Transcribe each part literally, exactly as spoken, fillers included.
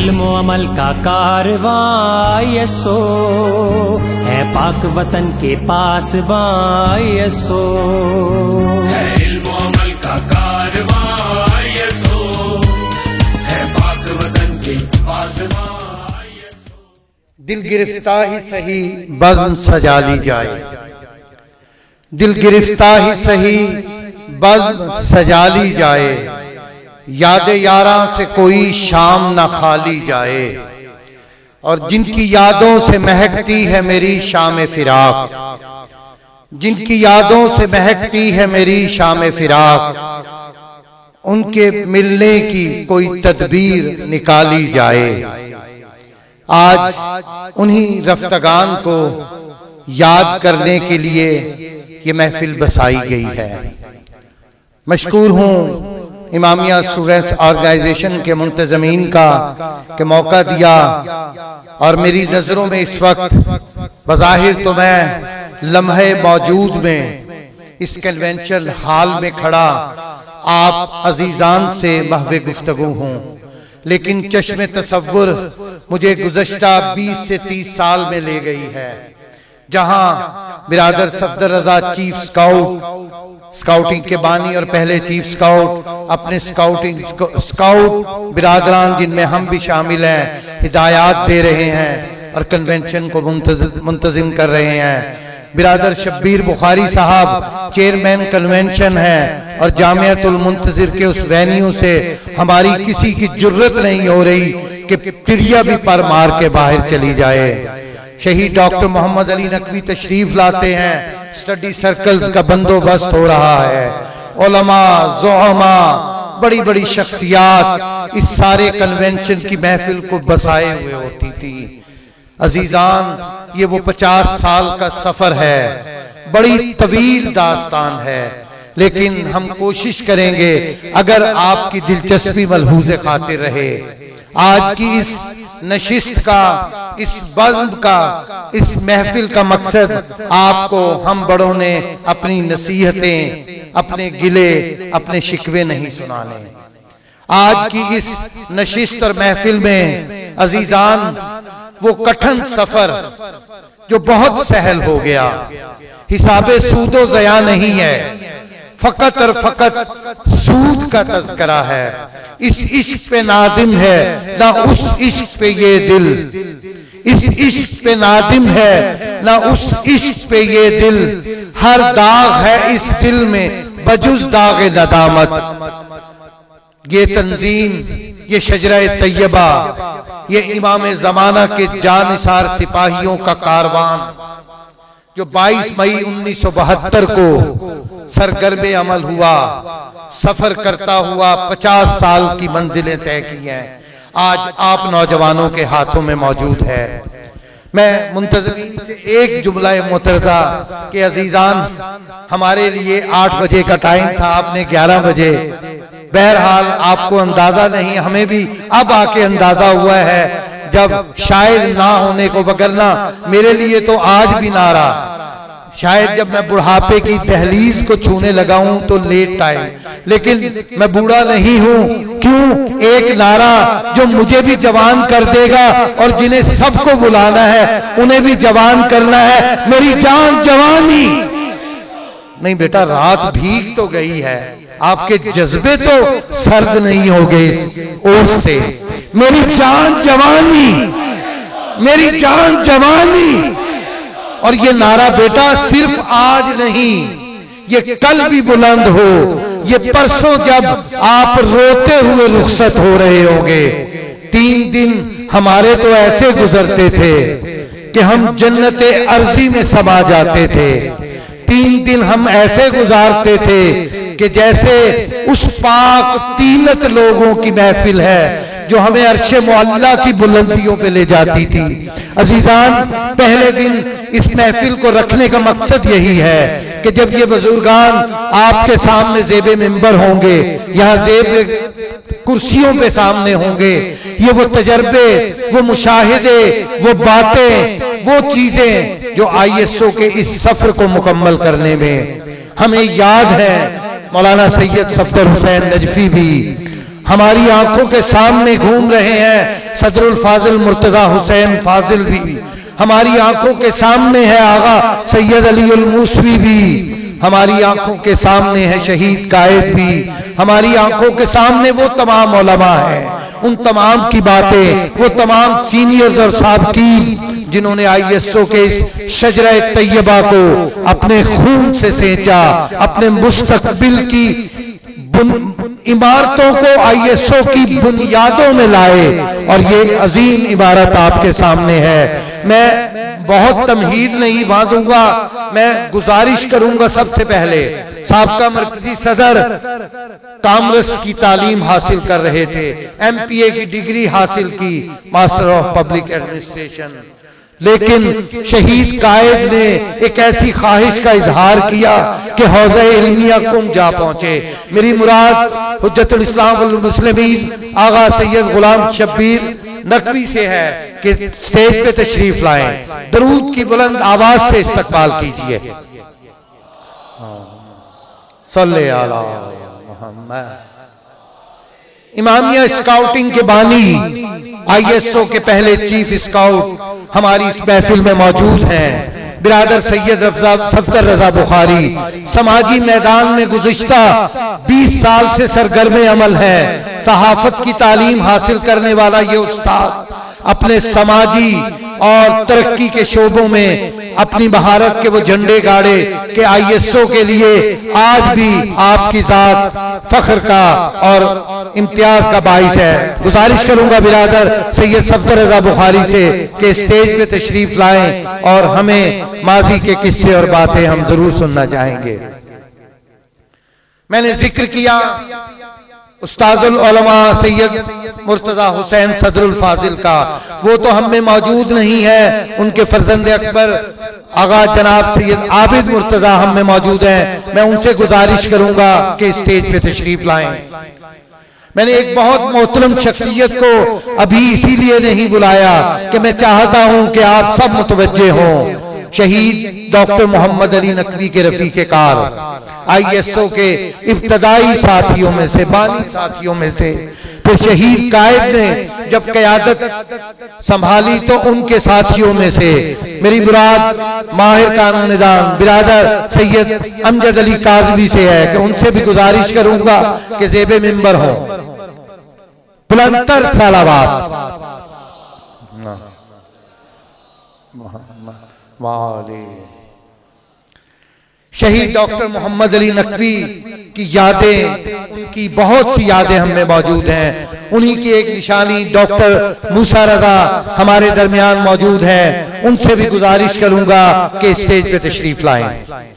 इल्म अमल का कारवां ये सो है पाक वतन के पास बां ये सो है इल्म अमल का कारवां ये सो है पाक वतन के पास बां ये सो। दिल गिरफ्ता ही सही बज़्म सजा ली जाए, दिल गिरफ्ता ही सही बज़्म सजा ली जाए, याद यारां से कोई शाम ना खाली जाए। और जिनकी यादों से महकती है मेरी शाम फिराक, जिनकी यादों से महकती है मेरी शाम फिराक, उनके मिलने की कोई तदबीर निकाली जाए। आज उन्हीं रफ्तगान को याद करने के लिए ये महफिल बसाई गई है। मशकूर हूँ इमामिया स्टूडेंट्स ऑर्गेनाइजेशन के मुंतज़मीन का कि मौका दिया, और मेरी नजरों में इस वक्त बज़ाहिर तो मैं लम्हे मौजूद में इस कन्वेंशन हॉल में खड़ा आप अजीजान से महवे गुफ्तगू हूँ, लेकिन चश्मे तसव्वुर मुझे गुज़श्ता बीस से तीस साल में ले गई है, जहां बिरादर Safdar Raza chief scout, scouting के बानी और पहले चीफ स्काउट अपने स्काउटिंग स्काउट बिरादरान जिनमें हम भी शामिल हैं हिदायत दे रहे हैं और कन्वेंशन को मुंतजिम कर रहे हैं। बिरादर शब्बीर बुखारी साहब चेयरमैन कन्वेंशन है, और जामियातुल मुंतजिर के उस वेन्यू से हमारी किसी की जुर्रत नहीं हो रही कि चिड़िया भी पर मार के बाहर चली जाए। शहीद डॉक्टर मोहम्मद अली नकवी तशरीफ लाते हैं, स्टडी सर्कल्स का बंदोबस्त हो रहा है, उलमा ज़ुअमा बड़ी बड़ी शख्सियात इस सारे कन्वेंशन की महफिल को बसाए हुए होती थी। अजीजान, ये वो पचास साल का सफर है, बड़ी तवील दास्तान है, लेकिन हम कोशिश करेंगे अगर आपकी दिलचस्पी मलहूज़े खातिर रहे। आज की इस नशिस्त का, इस बज़्म का, इस महफिल का मकसद आपको हम बड़ों ने अपनी नसीहतें, अपने गिले, अपने शिकवे नहीं सुनाने। आज की इस नशिस्त और महफिल में अजीजान वो कठिन सफर जो बहुत सहल हो गया, हिसाबे सूदो ज़या नहीं है, फकत और फकत सूद का तज़किरा है। इस इश्क पे नादिम है ना उस इश्क पे ये दिल, इस इश्क पे नादिम है ना उस इश्क पे ये दिल, हर दाग है इस दिल में बजुज दाग नदामत। ये तंजीम, ये शजरा तैयबा, ये इमाम ज़माना के जानिसार सिपाहियों का कारवान जो बाईस मई उन्नीस सौ बहत्तर को सरगर्मे अमल हुआ, सफर करता हुआ पचास साल की मंजिलें तय की हैं, आज आप नौजवानों के हाथों में मौजूद है। मैं मुंतज़मीन से एक जुमला मुतरदा के अजीजान, हमारे लिए आठ बजे का टाइम था, आपने ग्यारह बजे, बहरहाल आपको अंदाजा नहीं, हमें भी अब आके अंदाजा हुआ है जब शायद ना होने को, वगरना मेरे लिए तो आज भी नारा, शायद जब मैं बुढ़ापे की दहलीज को छूने लगा हूं तो लेट टाइम, लेकिन मैं बूढ़ा नहीं हूं। क्यों? एक नारा जो मुझे भी जवान कर देगा और जिन्हें सबको बुलाना है उन्हें भी जवान करना है। मेरी जान जवानी नहीं बेटा, रात भीग तो गई है, आपके जज्बे तो सर्द नहीं हो गए इस ओर से। मेरी जान जवानी, मेरी जान जवानी। और ये नारा बेटा सिर्फ आज नहीं, ये कल भी बुलंद हो, ये परसों जब आप रोते हुए रुखसत हो रहे होंगे। तीन दिन हमारे तो ऐसे गुजरते थे कि हम जन्नते अर्जी में समा जाते थे। तीन दिन हम ऐसे गुजारते थे कि जैसे उस पाक तीनत लोगों की महफिल है जो हमें अर्शे मुअल्ला की बुलंदियों पे ले जाती थी। अजीजान, पहले दिन इस महफिल को रखने का मकसद यही है कि जब ये बुजुर्गान आपके सामने जेबे मिंबर होंगे, यहाँ जेब कुर्सियों पे सामने होंगे, ये वो तजर्बे, वो मुशाहिदे, वो बातें, वो चीजें जो आई एस ओ के इस सफर को मुकम्मल करने में हमें याद है। मौलाना सैयद सफदर हुसैन नजफी भी हमारी आंखों के सामने घूम रहे हैं। सदरुल फाजिल मुर्तजा हुसैन फाजिल भी, हमारी आंखों के सामने है आगा सैयद अली उल मूसवी भी, हमारी आंखों के सामने है शहीद कायद भी, हमारी आंखों के सामने वो तमाम उलमा हैं, उन तमाम की बातें, वो तमाम सीनियर्स और साबकीन जिन्होंने आई एस ओ के शजरा तैयबा को अपने खून से सेंचा, अपने मुस्तकबिल की इमारतों को आई एस ओ की बुनियादों में लाए, और ये अजीम इबारत आपके सामने है। मैं बहुत तमहीद नहीं बांधूंगा, मैं गुजारिश करूंगा सबसे पहले, साबका मरकजी सदर कांग्रेस की तालीम हासिल कर रहे थे, एम पी ए की डिग्री हासिल की, मास्टर ऑफ पब्लिक एडमिनिस्ट्रेशन, लेकिन शहीद कायद ने एक ऐसी ख्वाहिश का इजहार किया कि हौज़े इल्मिया कुम जा पहुंचे। मेरी मुराद हुज्जतुल इस्लाम वल मुस्लिमीन आगा सैयद गुलाम शब्बीर नकवी से है कि स्टेज पे तशरीफ लाएं, दरूद की बुलंद आवाज से इस्तकबाल कीजिए। सल्ले अला मुहम्मद। इमामिया स्काउटिंग के बानी आई एस ओ के पहले चीफ स्काउट हमारी इस महफिल में मौजूद हैं, बिरादर सैयद सफदर रजा बुखारी, समाजी मैदान में गुज़िश्ता बीस साल से सरगर्म अमल है, सहाफत की तालीम हासिल करने वाला ये उस्ताद अपने समाजी और तरक्की के शोबों में अपनी महारत के वो झंडे गाड़े कि आई एस ओ के लिए आज भी आपकी जात फख्र का और इम्तियाज का बाइस है। गुजारिश करूंगा बिरादर सैयद सफदर रजा बुखारी से कि स्टेज पे तशरीफ लाएं और हमें माजी के किस्से और बातें हम जरूर सुनना चाहेंगे। मैंने जिक्र किया उस्ताजुल उलमा सैयद मुर्तजा हुसैन सदरुल फाजिल का, वो तो हम में मौजूद नहीं है, उनके फर्जंद अकबर आगा जनाब सैयद आबिद मुर्तजा हम में मौजूद हैं। मैं उनसे गुजारिश करूंगा कि स्टेज पे तशरीफ लाएं। मैंने एक बहुत मोहतरम शख्सियत को अभी इसीलिए नहीं बुलाया कि मैं चाहता हूं कि आप सब मुतवज्जे हों, शहीद डॉक्टर मोहम्मद अली नकवी के रफीके कार, आई एस ओ के इब्तदाई साथियों में से, बानी साथियों में से। फिर शहीद कायद ने जब क़यादत संभाली तो उनके साथियों में से मेरी मुराद माहिर कानून निदान बिरादर सैयद अमजद अली काज़वी से है कि उनसे भी गुजारिश करूंगा कि ज़ेबे मिंबर हो, बुलंदतर सलावत। शहीद डॉक्टर मोहम्मद अली नकवी की यादें, उनकी बहुत सी यादें हम में मौजूद हैं। उन्हीं की एक निशानी डॉक्टर मूसा रजा हमारे दरमियान मौजूद हैं, उनसे भी गुजारिश करूंगा कि स्टेज पे तशरीफ लाएं।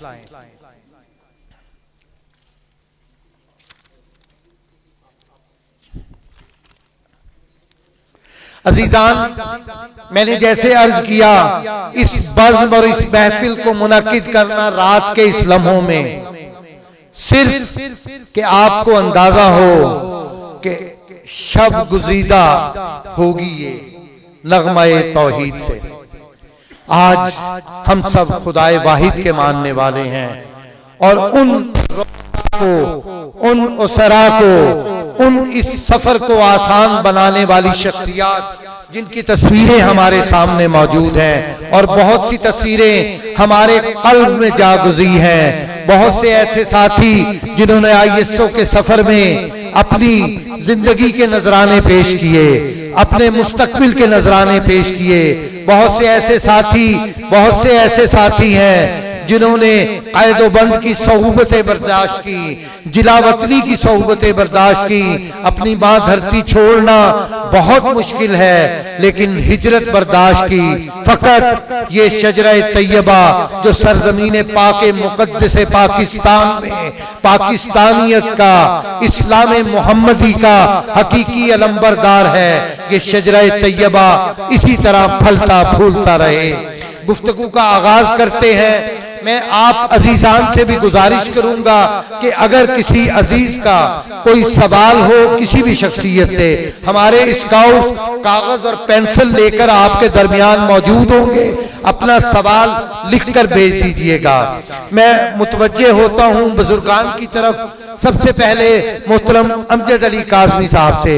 अजीजान, मैंने जैसे अर्ज किया, इस बज़्म और इस महफिल को मुनक्किद करना रात के इस लम्हों में सिर्फ कि आपको अंदाजा हो कि शब गुज़ीदा होगी ये नगमा-ए तौहीद से। आज हम सब खुदाए वाहिद के मानने वाले हैं और उन को, उन उसरा को, उन इस सफर को आसान बनाने वाली शख्सियत जिनकी तस्वीरें हमारे सामने मौजूद हैं और बहुत सी तस्वीरें हमारे कल्ब में जागुज़ी हैं। बहुत से ऐसे साथी जिन्होंने आई एस ओ के सफर में अपनी जिंदगी के नजराने पेश किए, अपने मुस्तकबिल के नजराने पेश किए। बहुत से ऐसे साथी बहुत से ऐसे साथी हैं जिन्होंने कैद-ओ-बंद की सोहबतें बर्दाश्त की, जिलावतनी की सोहबतें बर्दाश्त की। अपनी माँ धरती छोड़ना बहुत मुश्किल है, लेकिन हिजरत बर्दाश्त की। फकत ये शजरा तैयबा जो सरजमीन पाके मुकद्दस पाकिस्तान में पाकिस्तानियत का, इस्लाम मोहम्मदी का हकीकी अलंबरदार है, ये शजरा तैयबा इसी तरह फलता फूलता रहे। गुफ्तगू का आगाज करते हैं। मैं आप अजीजान से भी गुजारिश करूंगा कि अगर किसी अजीज का कोई सवाल हो किसी भी शख्सियत से, हमारे स्काउट कागज और पेंसिल लेकर आपके दरमियान मौजूद होंगे, अपना सवाल लिखकर भेज दीजिएगा। मैं मुतवज्जे होता हूं बुजुर्गान की तरफ। सबसे पहले मोहतरम अमजद अली काज़वी साहब से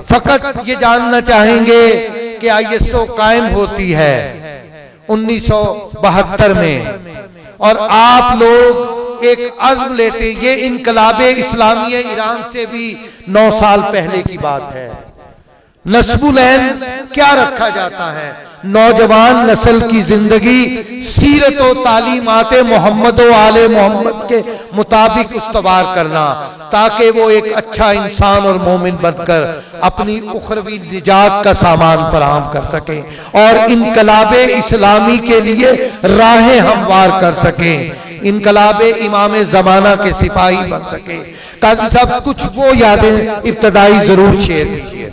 फकत ये जानना चाहेंगे कि आई एस ओ कायम होती है उन्नीस सौ बहत्तर में और आप लोग एक अज़्म लेते, ये इनकलाबे इस्लामिया ईरान से भी नौ साल पहले की बात है। नस्बुलैन क्या रखा जाता है? नौजवान नस्ल की जिंदगी सीरत व तालीमात मोहम्मद व आले मोहम्मद के मुताबिक उस्तवार करना, ताकि वो एक अच्छा इंसान और मोमिन बनकर अपनी उखरवी निजात का सामान फराहम कर सके और इनकलाबे इस्लामी के लिए राहें हमवार कर सके, इनकलाबे इमाम ज़माना के सिपाही बन सके। काजी साहब कुछ वो यादें इब्तदाई जरूर शेयर कीजिए।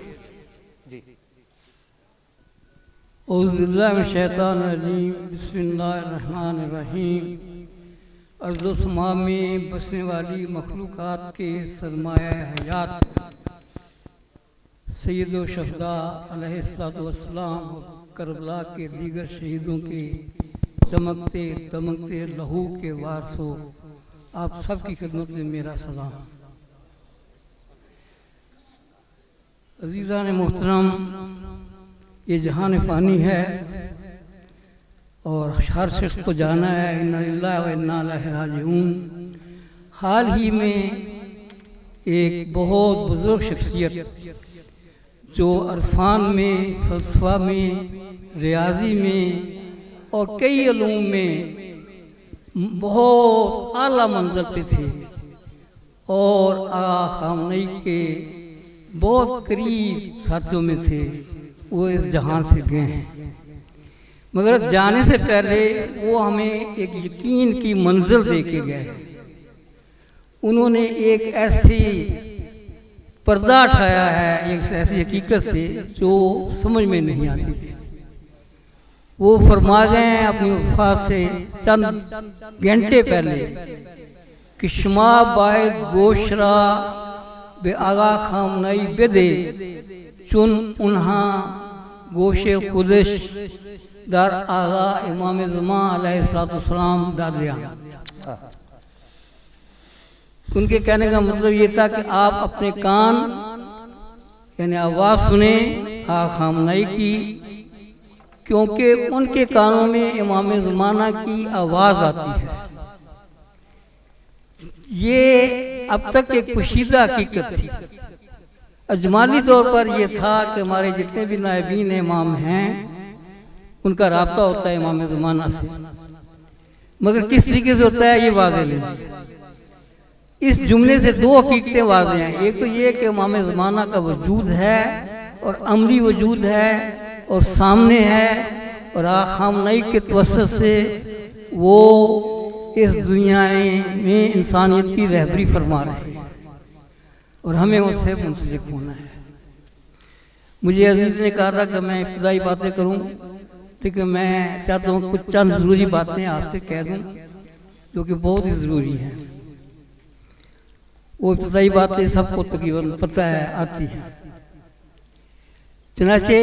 औज़ुबिल्लाहिमिनश्शैतानिर्रजीम, बिस्मिल्लाहिर्रहमानिर्रहीम। अर्ज़-ओ-समा में बसने वाली मखलूक़ात के सरमाया हयात सैयद व शुहदा अलैहिस्सलातु वस्सलाम और करबला के दीगर शहीदों के चमकते दमकते लहू के वारसों, आप सब की खिदमत में मेरा सलाम। अज़ीज़ान मोहतरम, ये जहान फ़ानी है और हर शख्स को जाना है, इन्ना लिल्लाहि व इन्ना इलैहि राजिऊन। हाल ही में एक बहुत बुजुर्ग शख्सियत जो अरफान में, फ़लसफ़ा में, रियाजी में और कई उलूम में बहुत आला मंज़िल पे थे और आगा ख़ामनई के बहुत करीब साथियों में से वो इस जहान से गए हैं। मगर जाने से पहले वो हमें एक यकीन की मंजिल दे के गए। उन्होंने एक ऐसी पर्दा उठाया है, एक ऐसी हकीकत से जो समझ में नहीं आती थी। वो फरमा गए हैं अपनी वफात से चंद घंटे पहले कि शुमा बायद गोशरा बे आगा खामनई बेदे चुन उन्हा गोशे खुदश दर आगा इमाम ज़मा अलैहिस्सलाम दादिया। उनके कहने का मतलब ये था कि आप अपने कान यानी आवाज़ सुने आगा खामनई की, क्योंकि उनके कानों में इमाम ज़माना की आवाज़ आती है। ये अब तक एक पोशीदा हकीकत थी। अजमाली तौर पर यह था कि हमारे जितने भी नायबीन इमाम हैं उनका राब्ता होता है इमाम ज़माना से, मगर किस तरीके से होता है ये वाज़ेह लीजिए। इस जुमले से दो हकीकतें वाज़ेह हैं। एक तो ये कि इमाम ज़माना का वजूद है और अमली वजूद है और सामने है और आगा खामनई के तवस्सुत से वो इस दुनिया में इंसानियत की रहबरी फरमा रहे हैं और हमें उससे मुंसलिक होना है। मुझे अजीज़ ने कहा था कि मैं इब्तिदाई बातें करूं, लेकिन मैं चाहता हूं कुछ चंद ज़रूरी बातें आपसे कह दूं जो कि बहुत ही ज़रूरी हैं। वो इब्तिदाई बातें सबको तकरीबन पता है, आती हैं। चनाचे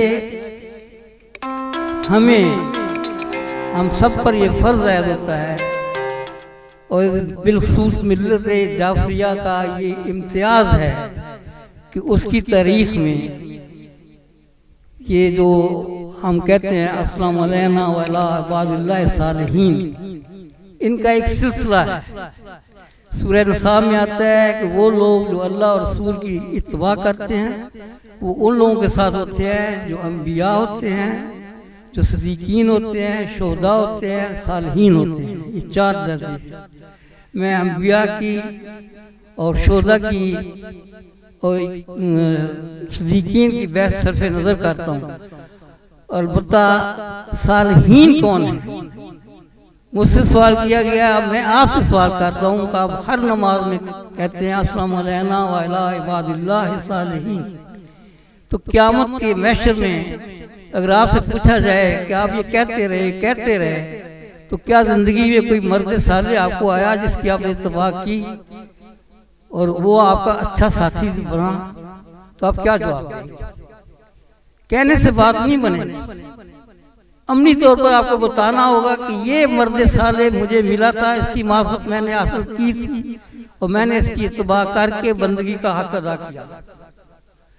हमें हम सब पर यह फ़र्ज़ आयद होता है और बिलखसूस मिल्लत जाफरिया का ये इम्तियाज़ है कि उसकी तारीख़ में ये जो हम कहते हैं अस्सलामु अलैना व अला इबादिल्लाहि सालिहीन, इनका एक सिलसिला है। सूरह निसा में आता है कि वो लोग जो अल्लाह और रसूल की इत्तबा करते हैं वो उन लोगों के साथ होते हैं जो अंबिया होते हैं, जो सदीकीन होते हैं, शोहदा होते हैं, सालिहीन होते हैं। ये चार दर्जे। मैं अंबिया की और शोहदा की और सदीकीन की बहस सरफ़े नज़र करता हूँ। अलबत्ता सालिहीन कौन है? मुझसे सवाल किया गया, अब मैं आपसे सवाल करता हूँ कि आप हर नमाज में कहते हैं अस्सलामु अलैना व अला इबादिल्लाहि सालिहीन। तो क़यामत के महशर में अगर आपसे पूछा जाए कि आप ये कहते रहे कहते रहे तो क्या जिंदगी में कोई मर्द साले आपको आया जिसकी आपने इत्तबा की और वो आपका अच्छा साथी बना, तो आप क्या जवाब देंगे? कहने से बात नहीं बनेगी। अमली तौर पर आपको बताना होगा कि ये मर्द साले मुझे मिला था, इसकी मार्फत मैंने हासिल की थी और मैंने इसकी इत्तबा करके बंदगी का हक अदा किया।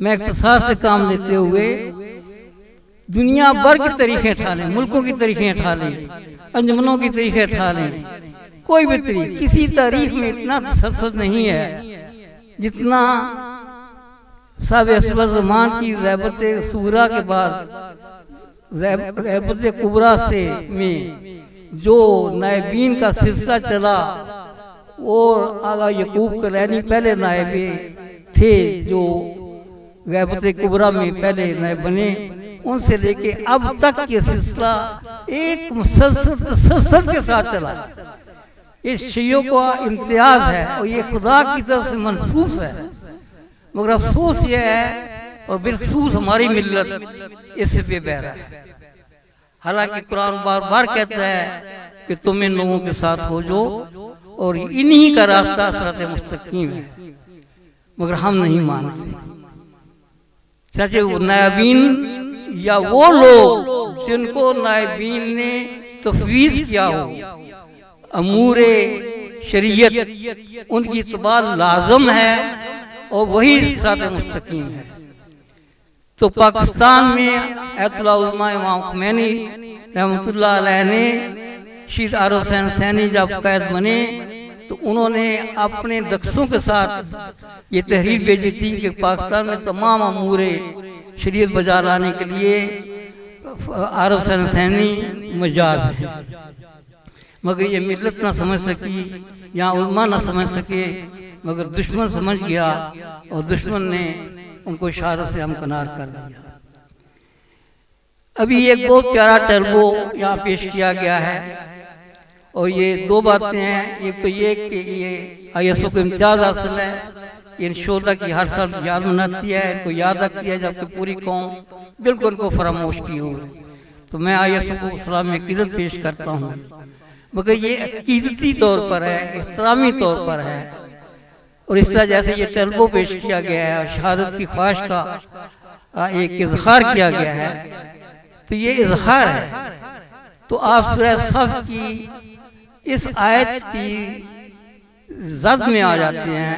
मैं इख्तिसार से काम लेते हुए दुनिया भर की तरीक़े उठा लें, मुल्कों की तरीक़े उठा लें, अंजुमनों की तरीक़े उठा लें, कोई भी तरीक़, किसी तारीख में इतना तसल्सल नहीं है जितना साहब असलमान की ज़ैबत सूरा के बाद ज़ैबत कुबरा से में जो नायबीन का सिलसिला चला और आगा यकूब करैनी पहले नायबे थे जो ग़ैबत कुबरा में पहले नायब बने, उनसे लेके अब तक ये सिलसिला एक मुसलसल तसल्सल के साथ चला। इस शियों का इम्तियाज है और ये खुदा की तरफ से मनसूस है, मगर अफसोस ये है और बिलखसूस हमारी मिल्लत इससे बेबहरा है। हालांकि कुरान बार बार कहता है कि तुम इन लोगों के साथ हो जो और इन्हीं का रास्ता सिरात मुस्तकीम है, मगर हम नहीं मानते। चाहे वो नायबीन या वो लोग जिनको नायबीन ने तफवीज़ किया हो अमूरे शरीयत, उनकी इत्तबा लाज़िम है और वही सिरात मुस्तकीम है। तो पाकिस्तान में अयतुल्लाह उज़्मा इमाम ख़ुमैनी रहमतुल्लाह अलैह ने शहीद आरिफ हुसैन सैनी जब कैद बने तो उन्होंने अपने दक्षों के साथ ये तहरीर भेजी थी कि पाकिस्तान में तमाम अमूरे शरीयत बजा लाने के लिए आरिफ हुसैन सैनी मजाज है, मगर ये मिल्लत ना समझ सकी, यहाँ उलमा ना समझ सके, मगर दुश्मन समझ गया और दुश्मन ने उनको इशारे से हमकनार कर दिया। अभी एक बहुत प्यारा टर्बो यहाँ पेश किया गया है और ये दो बातें हैं। एक तो ये कि ये आई एस ओ को इम्तियाज हासिल है, इन शोधा की हर साल याद मनाती है, इनको याद रखती है, जबकि पूरी कौम बिल्कुल उनको फरामोश की हुई। तो मैं आई एस ओ को सलाम में अकीदत पेश करता हूँ, मगर ये अकीदती तौर पर है, इख्तिरामी तौर पर है। और इस तरह जैसे ये टर्बो पेश किया गया है और शहादत की ख्वाहिश का एक इजहार किया गया है, तो ये इजहार है। तो आप सूरह सफ की इस आयत की जद में आ जाते हैं,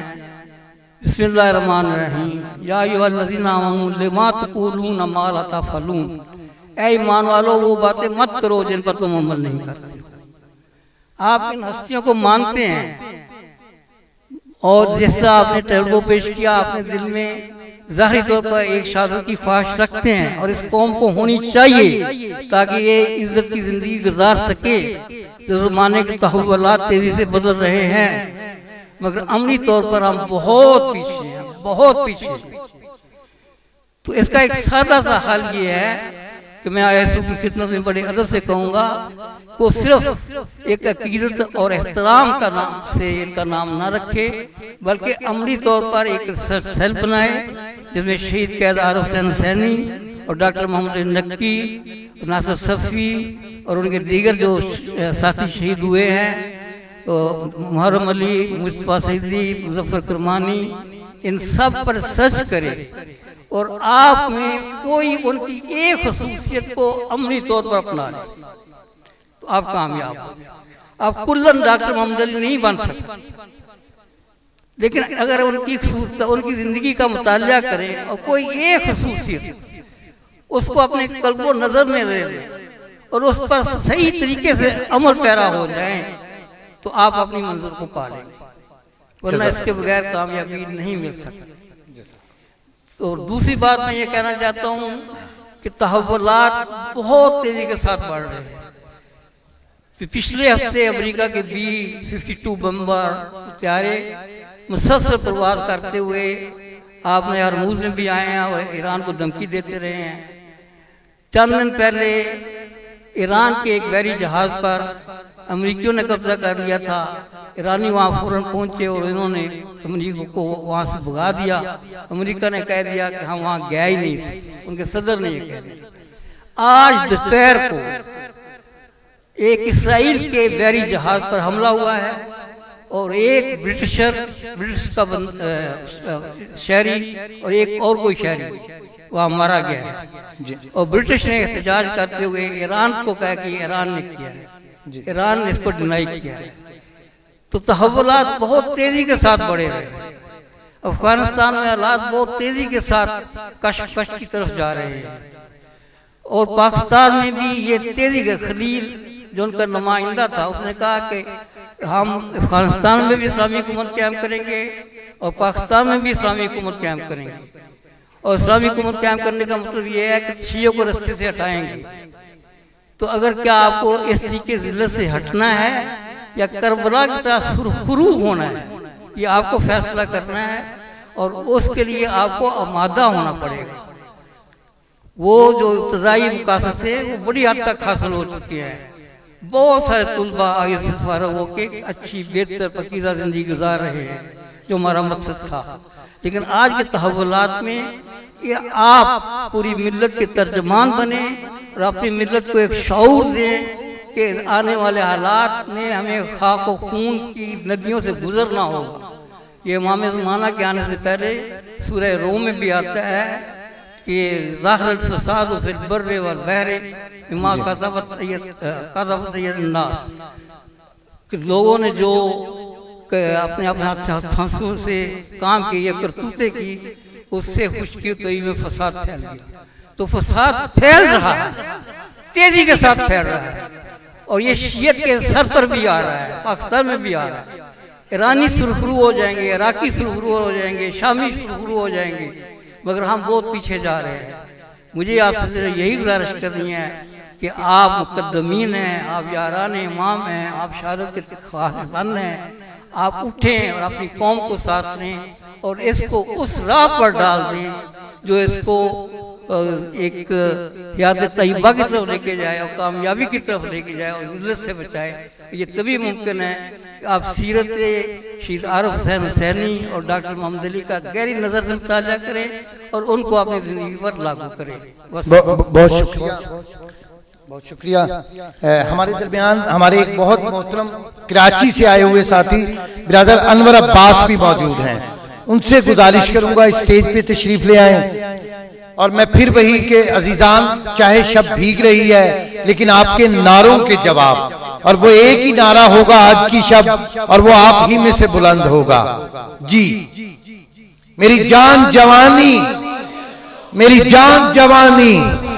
बिस्मिल्लाहिर्रहमानिर्रहीम, या अय्युहल्लज़ीना आमनू लिमा तक़ूलूना मा ला तफ़अलून, ऐ ईमान वालों वो बातें मत करो जिन पर तुम अमल नहीं करते। आप इन हस्तियों को मानते हैं और जैसा आपने टर्बो पेश किया, अपने दिल में ज़ाहिरी तौर पर एक शहादत की ख्वाहिश रखते हैं और इस कौम को होनी चाहिए ताकि ये इज्जत की जिंदगी गुजार सके। जो ज़माने के तहव्वुलात तेजी से बदल रहे हैं, मगर अमली तौर पर हम बहुत पीछे हैं, बहुत पीछे। तो इसका एक सादा सा हल ये है कि मैं आयसू की खिदमत में बड़े अदब से कहूँगा को सिर्फ एक अकीदत और एहतराम का नाम से इनका नाम ना रखे, बल्कि अमली तौर पर एक रिसर्च सेल बनाए जिसमें शहीद कैद आरिफ हुसैन सैनी और डॉक्टर मोहम्मद नक्की, नासिर सफ़ी और उनके दीगर जो साथी शहीद हुए हैं, तो मुहर्रम अली, मुस्तफ़ा सईदी, मुज़फ़्फ़र कुरमानी, इन सब पर सर्च करे और आप में कोई उनकी एक खसूसियत को अमली तौर पर अपना ले तो आप कामयाब हो। आप कुल्लन डॉक्टर मोहम्मद अली नहीं बन सकते, लेकिन अगर उनकी खसूसियत, उनकी जिंदगी का मुतालिया करें और कोई एक खसूसियत उसको अपने कल्बो नजर में ले लें और उस पर सही तरीके से अमल पैरा हो जाए तो आप अपनी मंजिल को पा लेंगे, वरना इसके बगैर कामयाबी नहीं मिल सकती। तो दूसरी बात मैं ये कहना चाहता हूँ कि तहव्वुलात बहुत तेजी के साथ बढ़ रहे हैं। पिछले हफ्ते अमेरिका के बी फिफ्टी टू बम्बर त्यारे मुसलसल प्रवास करते हुए आपने हरमूज में भी आए हैं और ईरान को धमकी देते रहे हैं। चंद दिन पहले ईरान के एक बहरी जहाज पर अमरीकियों ने कब्जा कर लिया था। ईरानी वहाँ फौरन पहुंचे और इन्होंने अमरीका को वहाँ से भगा दिया। अमरीका ने कह दिया कि हम वहाँ गए ही नहीं थे, उनके सदर ने ये कह दिया। आज दोपहर को एक इसराइल के बहरी जहाज पर हमला हुआ है और एक ब्रिटिशर ब्रिटिश का शहरी और एक और कोई शहरी वहाँ मारा गया है। और ब्रिटिश ने एहतजाज करते हुए ईरान को कहा कि ईरान ने किया है, ईरान ने इसको डिनाई किया है। तो तहव्वुलात बहुत तेजी के साथ बढ़े रहे। अफगानिस्तान में हालात बहुत तेजी के साथ कश कश की तरफ जा रहे हैं और पाकिस्तान में भी ये तेजी के खलील जो उनका नुमाइंदा था उसने कहा कि हम अफगानिस्तान में भी इस्लामी हुकूमत कायम करेंगे और पाकिस्तान में भी इस्लामी हुकूमत कायम करेंगे। और इस्लामी हुकूमत कायम करने का मतलब ये है कि शियों को रास्ते से हटाएंगे। तो अगर क्या आपको इस तरीके जिल्लत से हटना है या करबला की तरह सुरखरू होना है, ये आपको फैसला करना है और उसके लिए आपको आमादा होना पड़ेगा। वो जो इब्तदाई मुकासद थे वो बड़ी हद तक हासिल हो चुके हैं। बहुत सारे तुलबा आगे से फारग होकर अच्छी बेहतर पकीज़ा जिंदगी गुजार रहे हैं जो हमारा मकसद था। लेकिन आज के तहव्वुलात में ये आप पूरी मिल्लत के तर्जमान बने और अपनी मिल्लत को एक शऊर दें कि आने वाले हालात में हमें खाक व खून की नदियों से गुजरना होगा। ये इमाम ज़माना के आने से पहले सूरह रोम में भी आता है कि ज़ाहिर फसाद फिल बर्रे वल बहरे बिमा कसबत कसबत अन्नास, कि लोगों ने जो अपने अपने हाथों से काम किए करतूतें की उससे खुशकी में फसाद फैल गया। तो फसाद फैल रहा है, तेजी के साथ फैल रहा है और ये शियत के सर पर भी आ रहा है, पाकिस्तान में भी आ रहा है। ईरानी सुरखरू हो जाएंगे, इराकी सुरखरू हो जाएंगे, शामी सुरखरू हो जाएंगे, मगर हम बहुत पीछे जा रहे हैं। मुझे आपसे यही गुजारिश करनी है कि आप मुकद्दमीन हैं, आप यारान इमाम हैं, आप शहादत के ख्वाहिशान हैं, आप उठें और अपनी कौम को साथ लें और इसको उस राह पर डाल दें जो इसको एक याद तय्यबा की तरफ लेके जाए और कामयाबी की तरफ लेके जाए और जिल्लत से बचाए। ये तभी मुमकिन है कि आप सीरत शहीद आरिफ हुसैन हुसैनी और डॉक्टर मोहम्मद अली का गहरी नज़र से मुताला करें और उनको अपनी ज़िंदगी पर लागू करें। बहुत शुक्रिया, बहुत शुक्रिया। हमारे दरमियान हमारे एक बहुत मोहतरम कराची से आए हुए साथी बिरादर अनवर अब्बास भी मौजूद हैं। उनसे गुजारिश करूंगा स्टेज पे तशरीफ ले आए और मैं फिर वही के अजीजान, चाहे शब भीग रही है लेकिन आपके नारों के जवाब, और वो एक ही नारा होगा आज की शब और वो आप ही में से बुलंद होगा। जी मेरी जान जवानी, मेरी जान जवानी।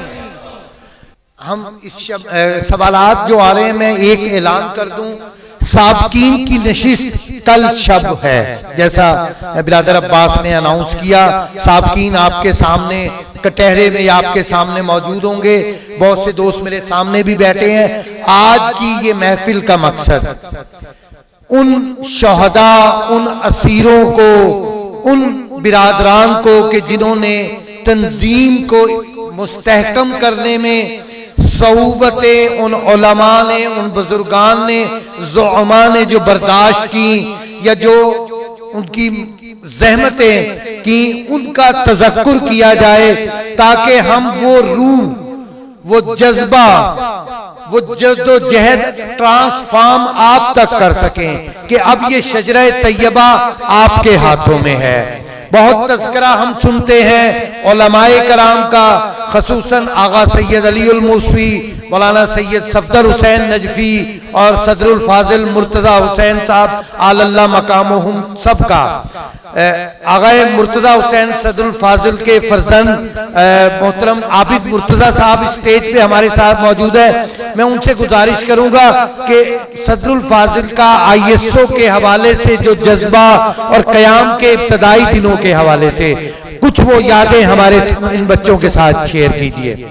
हम इस शब सवालात जो आ रहे हैं मैं एक ऐलान कर दूं, साबकीन की नशिस्त कल शब है, जैसा बिरादर अब्बास ने अनाउंस किया। साबकीन आपके सामने कटहरे में आपके सामने मौजूद होंगे, बहुत से दोस्त मेरे सामने भी बैठे हैं। आज की ये महफिल का मकसद उन शहदा, उन असीरों को, उन बिरादरान को कि जिन्होंने तंजीम को मुस्तहकम करने में सऊबतें, उन उलमा ने, उन बुजुर्गान ने, ज़ुअमा ने जो बर्दाश्त की या जो उनकी ज़हमतें की, उनका तज़क्कुर किया जाए ताकि हम वो रूह, वो जज्बा, वो जद्दोजहद ट्रांसफॉर्म आप तक कर सकें कि अब ये शजरा तैयबा आपके हाथों में है। बहुत तज़किरा हम सुनते हैं उलमाए कराम का, खसूसन आगा सैयद अली उल मूसवी, मौलाना सैयद सफदर हुसैन नजफी और सदरुल फाजिल मुर्तजा हुसैन साहब आलल्ला मकामुहुम सबका। आगा मुर्तजा हुसैन सदरुल फाजिल के फर्जंद मोहतरम आबिद मुर्तजा साहब स्टेज पे हमारे साथ मौजूद है। मैं उनसे गुजारिश करूंगा कि सदरुल फाजिल का आई एस ओ के हवाले से जो जज्बा और कयाम के इब्तदाई दिनों के हवाले से कुछ वो यादें हमारे इन बच्चों के साथ शेयर कीजिए।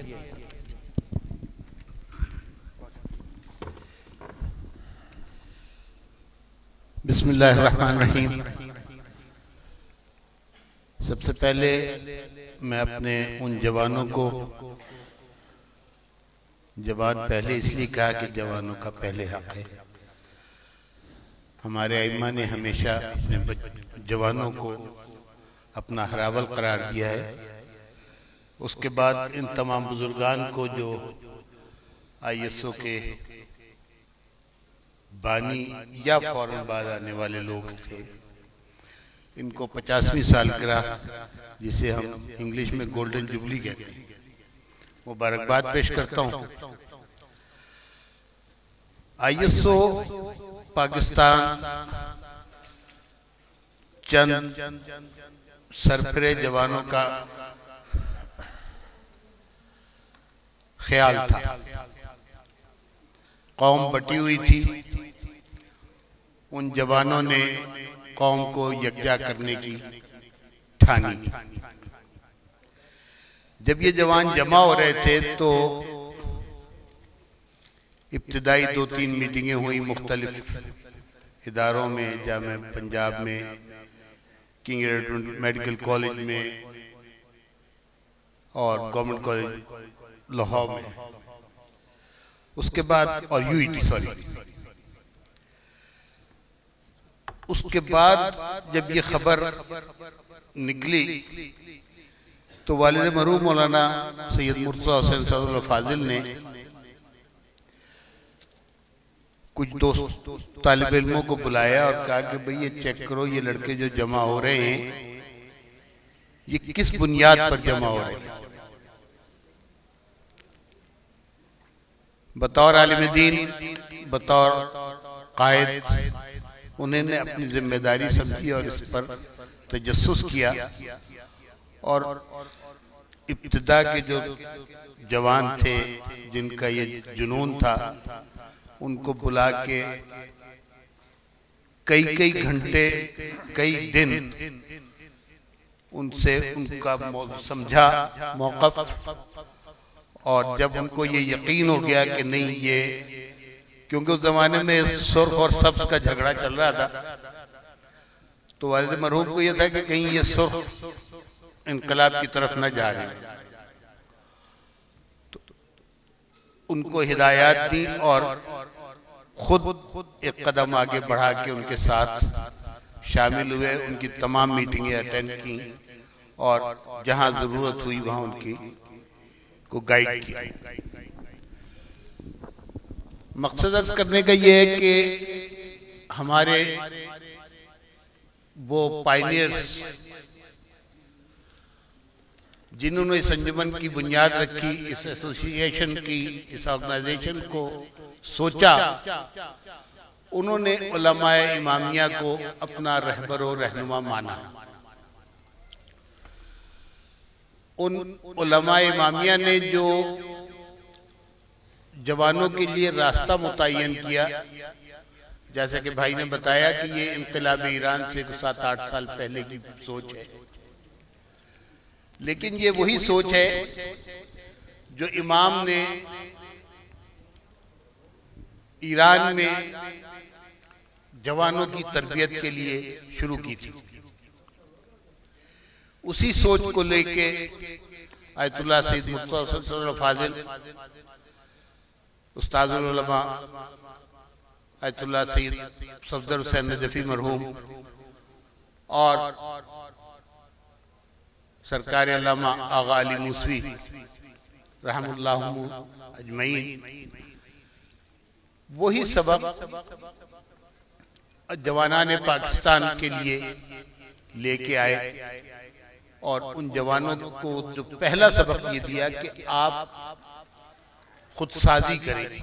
बिस्मिल्लाहिर्रहमानिर्रहीम। सबसे पहले मैं अपने उन जवानों को, जवान पहले इसलिए कहा कि जवानों का पहले हक है। हमारे आइम्मा ने हमेशा अपने जवानों को अपना हरावल करार दिया है। उसके बाद इन तमाम बुजुर्गान को जो आई एस ओ के बानी या फौरन बाद आने वाले लोग थे, इनको पचासवीं सालगिरह, जिसे हम इंग्लिश में गोल्डन जुबली कहते हैं, मुबारकबाद पेश करता हूं। आई एस ओ पाकिस्तान चंद सरफरे जवानों का ख्याल था। कौम बटी हुई थी, उन जवानों ने कौम को यकजा करने की ठानी। जब ये जवान जमा हो रहे थे तो इब्तिदाई दो तीन मीटिंगें हुई मुख्तलिफ इदारों में, जामे पंजाब में, किंग एडवर्ड मेडिकल कॉलेज में और गवर्नमेंट कॉलेज लाहौर में। उसके बाद और यूईटी सॉरी उसके बाद जब ये खबर निकली तो वालिद मरहूम मौलाना सैयद मुर्तज़ा हुसैन सदरुल फाजिल ने कुछ दोस्त तालिब इल्मों को बुलाया और कहा कि भाई ये चेक करो, ये लड़के जो जमा हो रहे हैं ये किस बुनियाद पर जमा हो रहे हैं। बतौर आलिम दीन, बतौर कायद, उन्होंने अपनी जिम्मेदारी समझी और इस पर तजस्सुस किया और इब्तिदा के जो जवान थे जिनका ये जुनून था उनको बुला के कई कई घंटे, कई दिन उनसे उनका समझा मौक़िफ़। और जब उनको ये यकीन हो गया कि नहीं ये, क्योंकि उस जमाने में सुर्ख और सब्ज़ का झगड़ा चल रहा था, तो वालिद मरहूम को ये था कि कहीं ये सुर्ख इनकलाब की तरफ न जा रहे। तो उनको हिदायत दी और खुद एक कदम आगे बढ़ा के उनके साथ शामिल हुए, उनकी तमाम मीटिंगें अटेंड की और जहां जरूरत हुई वहां उनकी को गाइड किया। मकसद अर्ज करने का ये है कि हमारे वो पायनियर्स जिन्होंने इस अंजुमन की बुनियाद रखी, इस एसोसिएशन की, इस ऑर्गेनाइजेशन को सोचा, उन्होंने उलमाए इमामिया को अपना रहबर और रहनुमा माना। उन उलमाए इमामिया ने जो जवानों के लिए रास्ता मुतय्यन किया, जैसे कि भाई ने बताया कि ये इनकलाब ईरान से सात आठ साल पहले की सोच है, लेकिन ये वही सोच है जो इमाम ने ईरान में जवानों की तरबियत के लिए शुरू की थी। उसी सोच को लेके आयतुल्लाह सैयद मुर्तज़ा सदरुल फाजिल, उस्तादुल उलमा आयतुल्लाह सैयद सफदर हुसैन नजफी मरहूम और सरकार अल्लामा आगा अली मूसवी रहमुल्लाहु अजमईन, वही सबक जवानाने पाकिस्तान के लिए लेके आए और उन जवानों को जो पहला सबक ये दिया कि आप खुद साजी करें।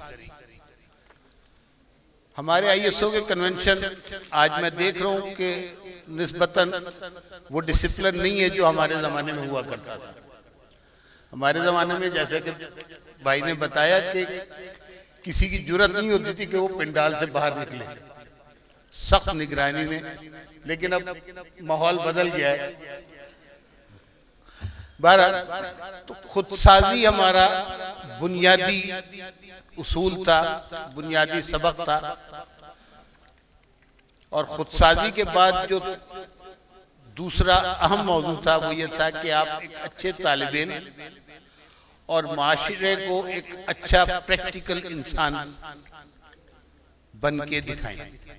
हमारे आई एस ओ के कन्वेंशन आज मैं देख रहा हूं कि निस्बतन वो डिसिप्लिन नहीं है जो हमारे ज़माने में हुआ करता था। हमारे ज़माने में जैसे कि भाई ने बताया कि किसी की जुर्रत नहीं होती थी कि वो पंडाल से बाहर निकले, सख्त निगरानी में। लेकिन अब माहौल बदल गया है। बहरहाल तो खुदसाजी हमारा बुनियादी उसूल था, बुनियादी सबक था। और खुदसाजी के बाद जो दूसरा अहम मौजू था वो ये था कि आप एक अच्छे तालिब इल्म और माशरे को एक अच्छा प्रैक्टिकल इंसान बन के दिखाएं,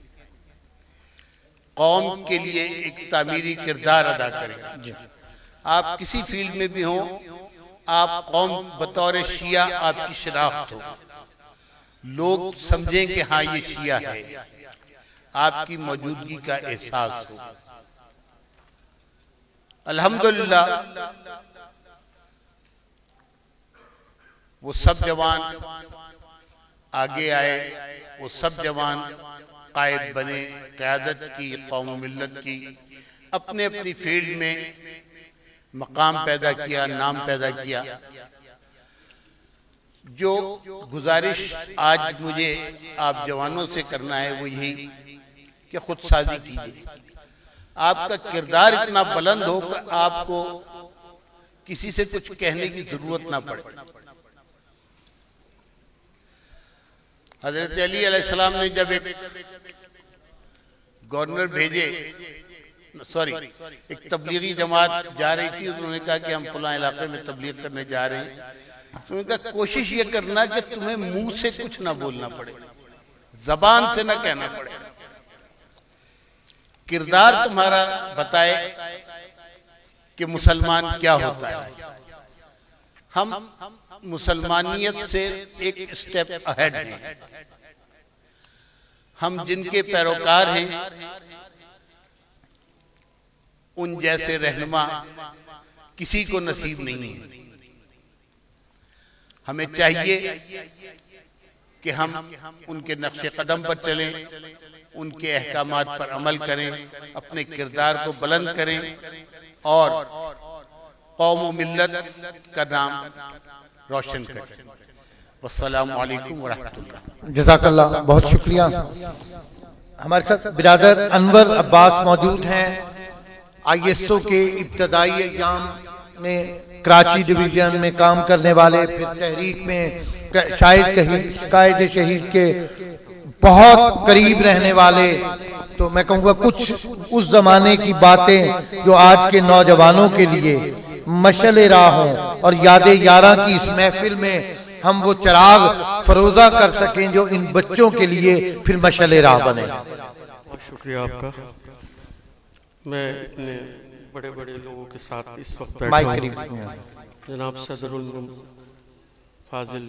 कौम के लिए एक तामीरी किरदार अदा करें। आप किसी फील्ड में भी हों, आप कौम बतौर शिया आपकी शनाख्त हो, लोग समझें कि हाँ ये शिया है, आपकी मौजूदगी का एहसास हो। अल्हम्दुलिल्लाह वो सब जवान आगे आए, वो सब जवान कायद बने, क़यादत की, कौम मिल्लत की, अपने अपनी फील्ड में मकाम पैदा किया, नाम पैदा किया। जो गुजारिश आज मुझे आप जवानों से करना है वो यही कि खुद साजी कीजिए। आपका किरदार इतना बुलंद हो कि आपको किसी से कुछ कहने की जरूरत ना पड़े। हजरत अली अलैहिस्सलाम ने जब एक गवर्नर भेजे, सॉरी एक तबलीगी जमात जा रही थी, उन्होंने कहा कि हम फलां इलाके में तबलीग करने जा रहे हैं, तो उन्होंने कहा कोशिश ये करना कि तुम्हें मुंह से कुछ ना बोलना पड़े, जबान से ना कहना पड़े, किरदार तुम्हारा बताए कि मुसलमान क्या होता है। हम मुसलमानियत से एक स्टेप अहेड हैं। हम जिनके पैरोकार हैं उन जैसे रहनुमा किसी को नसीब नहीं है। हमें चाहिए कि हम उनके नक्शे कदम पर चलें, उनके अहकामात पर अमल करें, अपने किरदार को बुलंद करें और कौम व मिल्लत का नाम रोशन करें। वस्सलामु अलैकुम व रहमतुल्लाह। जज़ाकल्लाह, बहुत शुक्रिया। हमारे साथ बिरादर अनवर अब्बास मौजूद हैं, आई एस ओ के इब्तदाई एग्जाम में कराची डिवीजन में काम करने वाले, फिर तहरीक में शायद कायद शहीद के बहुत करीब रहने वाले। तो मैं कहूँगा कुछ उस जमाने की बातें जो आज के नौजवानों के लिए मशअल राह हों और याद यारा की इस महफिल में हम वो चिराग फरोजा कर सकें जो इन बच्चों के लिए फिर मशअल राह बने। शुक्रिया आपका। मैं इतने बड़े बड़े लोगों के साथ इस वक्त बैठा हूं। जनाब सदरुल फाजिल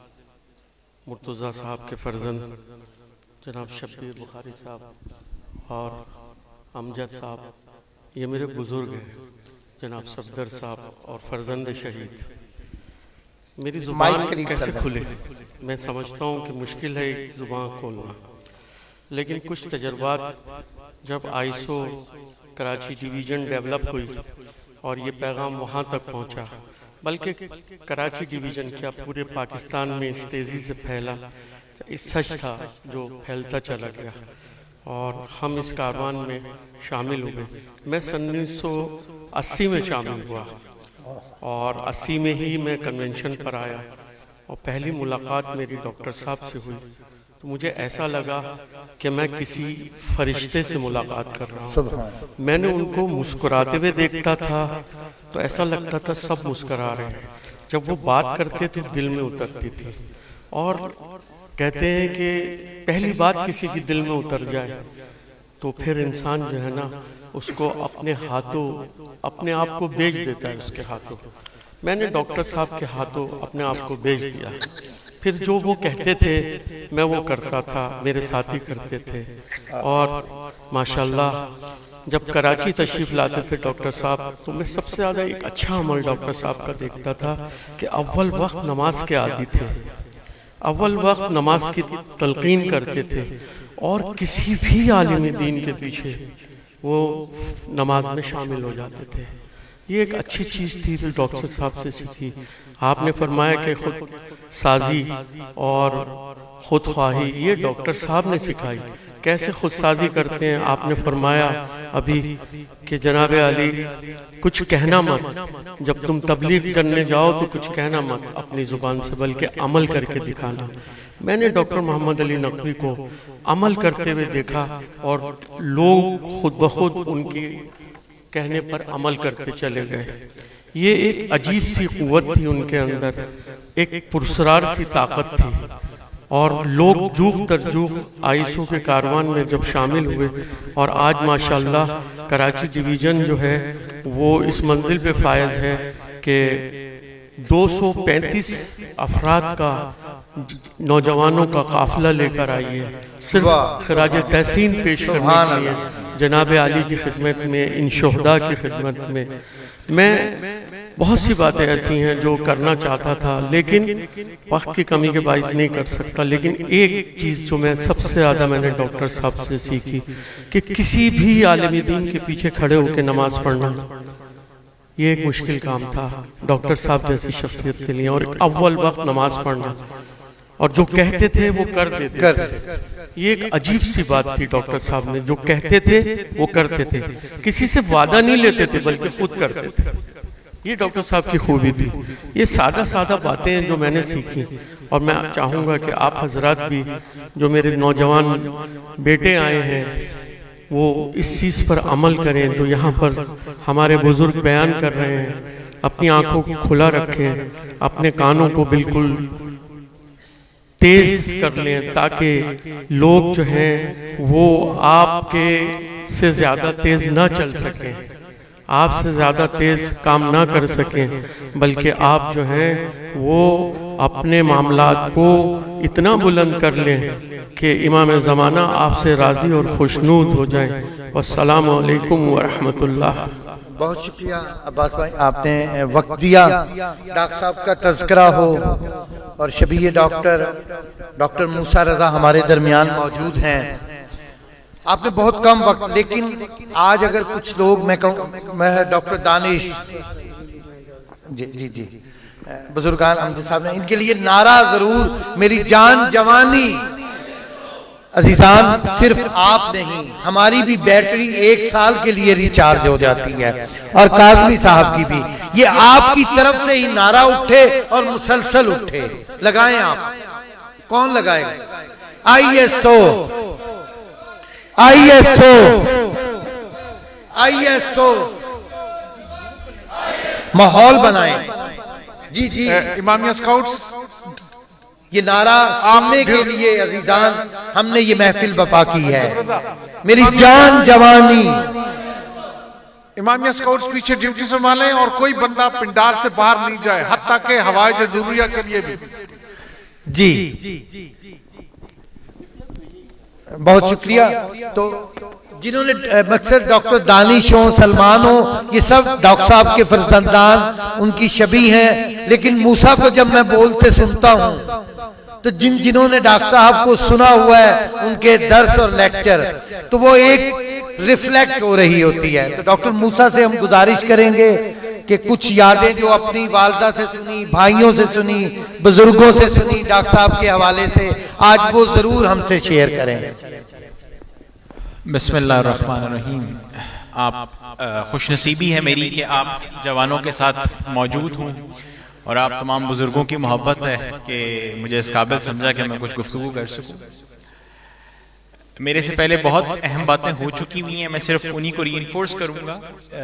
मुर्तज़ा साहब के फर्जंद जनाब शब्बीर बुखारी साहब और अमजद साहब, ये मेरे बुजुर्ग हैं। जनाब सफदर साहब और फर्जंद शहीद। मेरी जुबान कैसे खुले, मैं समझता हूँ कि मुश्किल है जुबान खोलना, लेकिन कुछ तजर्बात जब आईसो कराची डिवीज़न डेवलप हुई और ये पैगाम वहाँ तक पहुँचा, बल्कि कराची डिवीज़न क्या पूरे पाकिस्तान में इस तेज़ी से फैला, इस सच था जो फैलता चला गया और हम इस कारवान में शामिल हुए। मैं सन उन्नीस सौ अस्सी में शामिल हुआ और अस्सी में ही मैं कन्वेंशन पर आया और पहली मुलाकात मेरी डॉक्टर साहब से हुई तो मुझे ऐसा लगा कि मैं किसी फरिश्ते से मुलाकात कर रहा हूँ। मैंने उनको मुस्कुराते हुए देखता था तो ऐसा लगता था सब मुस्कुरा रहे हैं, जब वो बात करते तो दिल में उतरती थी। और कहते हैं कि पहली बात किसी की दिल में उतर जाए तो फिर इंसान जो है ना उसको अपने हाथों अपने आप को बेच देता है उसके हाथों। मैंने डॉक्टर साहब के हाथों अपने आप को बेच दिया। फिर जो वो कहते थे मैं वो करता था, मेरे साथी करते थे। और माशाल्लाह जब कराची तशरीफ़ लाते थे डॉक्टर साहब तो मैं सबसे ज़्यादा एक अच्छा अमल डॉक्टर साहब का देखता था कि अव्वल वक्त नमाज के आदी थे, अव्वल वक्त नमाज की तलकीन करते थे और किसी भी आलिम दीन के पीछे वो नमाज में शामिल हो जाते थे। ये एक अच्छी चीज़ थी जो डॉक्टर साहब से सीखी। आपने फरमाया कि खुद साजी और खुद ख्वाही ये डॉक्टर साहब ने सिखाई। कैसे खुद साजी करते हैं आपने फरमाया अभी कि जनाब अली कुछ कहना मत, जब तुम तबलीग करने जाओ तो कुछ कहना मत अपनी ज़ुबान से, बल्कि अमल करके दिखाना। मैंने डॉक्टर मोहम्मद अली नकवी को अमल करते हुए देखा और लोग खुद ब खुद उनकी कहने पर अमल करते चले गए। ये एक अजीब सी कुव्वत थी उनके अंदर, एक पुरस्कार सी ताकत थी और लोग जूग दर जूग आईसो के कारवान में जब शामिल हुए और आज माशाल्लाह कराची डिवीज़न जो है वो इस मंजिल पे फायज है कि दो सौ पैंतीस अफराद का नौजवानों का काफिला लेकर आई है सिर्फ खराज तहसीन पेश करने के लिए। जनाब आली की खिदमत में, इन शोहदा की खिदमत में मैं बहुत सी बातें ऐसी हैं जो करना चाहता था लेकिन वक्त की कमी के बाइस नहीं कर सकता। लेकिन एक चीज़ जो मैं सबसे ज़्यादा मैंने डॉक्टर साहब से सीखी कि किसी भी आलिम दीन के पीछे खड़े होकर नमाज पढ़ना ये एक मुश्किल काम था डॉक्टर साहब जैसी शख्सियत के लिए, और अव्वल वक्त नमाज पढ़ना और जो कहते थे वो कर देते थे। ये एक अजीब सी बात थी, डॉक्टर साहब ने जो कहते थे वो करते थे, किसी से वादा नहीं लेते थे बल्कि खुद करते थे। ये डॉक्टर साहब की खूबी थी। ये सादा सादा बातें जो मैंने सीखी, और मैं चाहूँगा कि आप हजरात भी जो मेरे नौजवान बेटे आए हैं वो इस चीज़ पर अमल करें जो यहाँ पर हमारे बुजुर्ग बयान कर रहे हैं। अपनी आंखों को खुला रखें, अपने कानों को बिल्कुल तेज कर लें ताकि लोग जो हैं वो आपके से ज़्यादा तेज ना चल सकें, आपसे ज़्यादा तेज काम ना कर सकें, बल्कि आप जो हैं वो अपने मामलात को इतना बुलंद कर लें कि इमाम ज़माना आपसे राज़ी और खुशनूद हो जाए। वस्सलामु अलैकुम व रहमतुल्लाह। बहुत शुक्रिया अब्बास भाई, आपने वक्त दिया। डॉक्टर साहब का तज़किरा हो और शबीह डॉक्टर डॉक्टर मूसा रज़ा हमारे दरमियान मौजूद हैं। आपने बहुत कम वक्त, लेकिन आज अगर कुछ लोग, मैं कहूँ मैं डॉक्टर दानिश जी जी जी बुजुर्गान अहमद साहब ने, इनके लिए नारा जरूर, मेरी जान जवानी। अजीजान, सिर्फ आप नहीं, हमारी भी बैटरी एक साल के लिए रिचार्ज हो जाती है, और काजमी साहब की भी। ये आपकी तरफ से ही नारा उठे और मुसलसल उठे। लगाएं आप, कौन लगाएगा? I S O I S O I S O माहौल बनाएं। जी जी इमामिया स्काउट्स, ये नारा सुनने के लिए अजीजान हमने ये महफिल बपा की है। मेरी जान जवानी। इमामिया स्काउट्स पीछे ड्यूटी संभालें और कोई बंदा पिंडाल से बाहर नहीं जाए, हत्ता के हवाई जरूरिया के लिए भी। जी बहुत शुक्रिया। तो जिन्होंने मकसद डॉक्टर दानिश हो, सलमान हो, ये सब डॉक्टर साहब के फर्जंदान, उनकी शबी हैं। लेकिन मूसा को जब मैं बोलते सुनता हूँ तो जिन जिन्होंने डॉक्टर साहब को सुना हुआ है, उनके दर्स और लेक्चर, तो वो एक रिफ्लेक्ट हो रही होती है। तो डॉक्टर मूसा से हम गुजारिश करेंगे कि कुछ यादें जो अपनी वालदा से सुनी, भाइयों से सुनी, बुजुर्गों से सुनी, डॉक्टर साहब के हवाले से, आज वो जरूर हमसे शेयर करें। बिस्मिल्लाहिर्रहमानिर्रहीम। आप खुशनसीबी है मेरी कि आप जवानों के साथ मौजूद हूँ, और आप तमाम बुजुर्गों की मोहब्बत है कि मुझे इस काबिल समझा कि मैं कुछ गुफ्तगू कर सकूँ। मेरे से पहले बहुत अहम बातें हो चुकी हुई हैं, मैं सिर्फ उन्हीं को रीइंफोर्स करूँगा।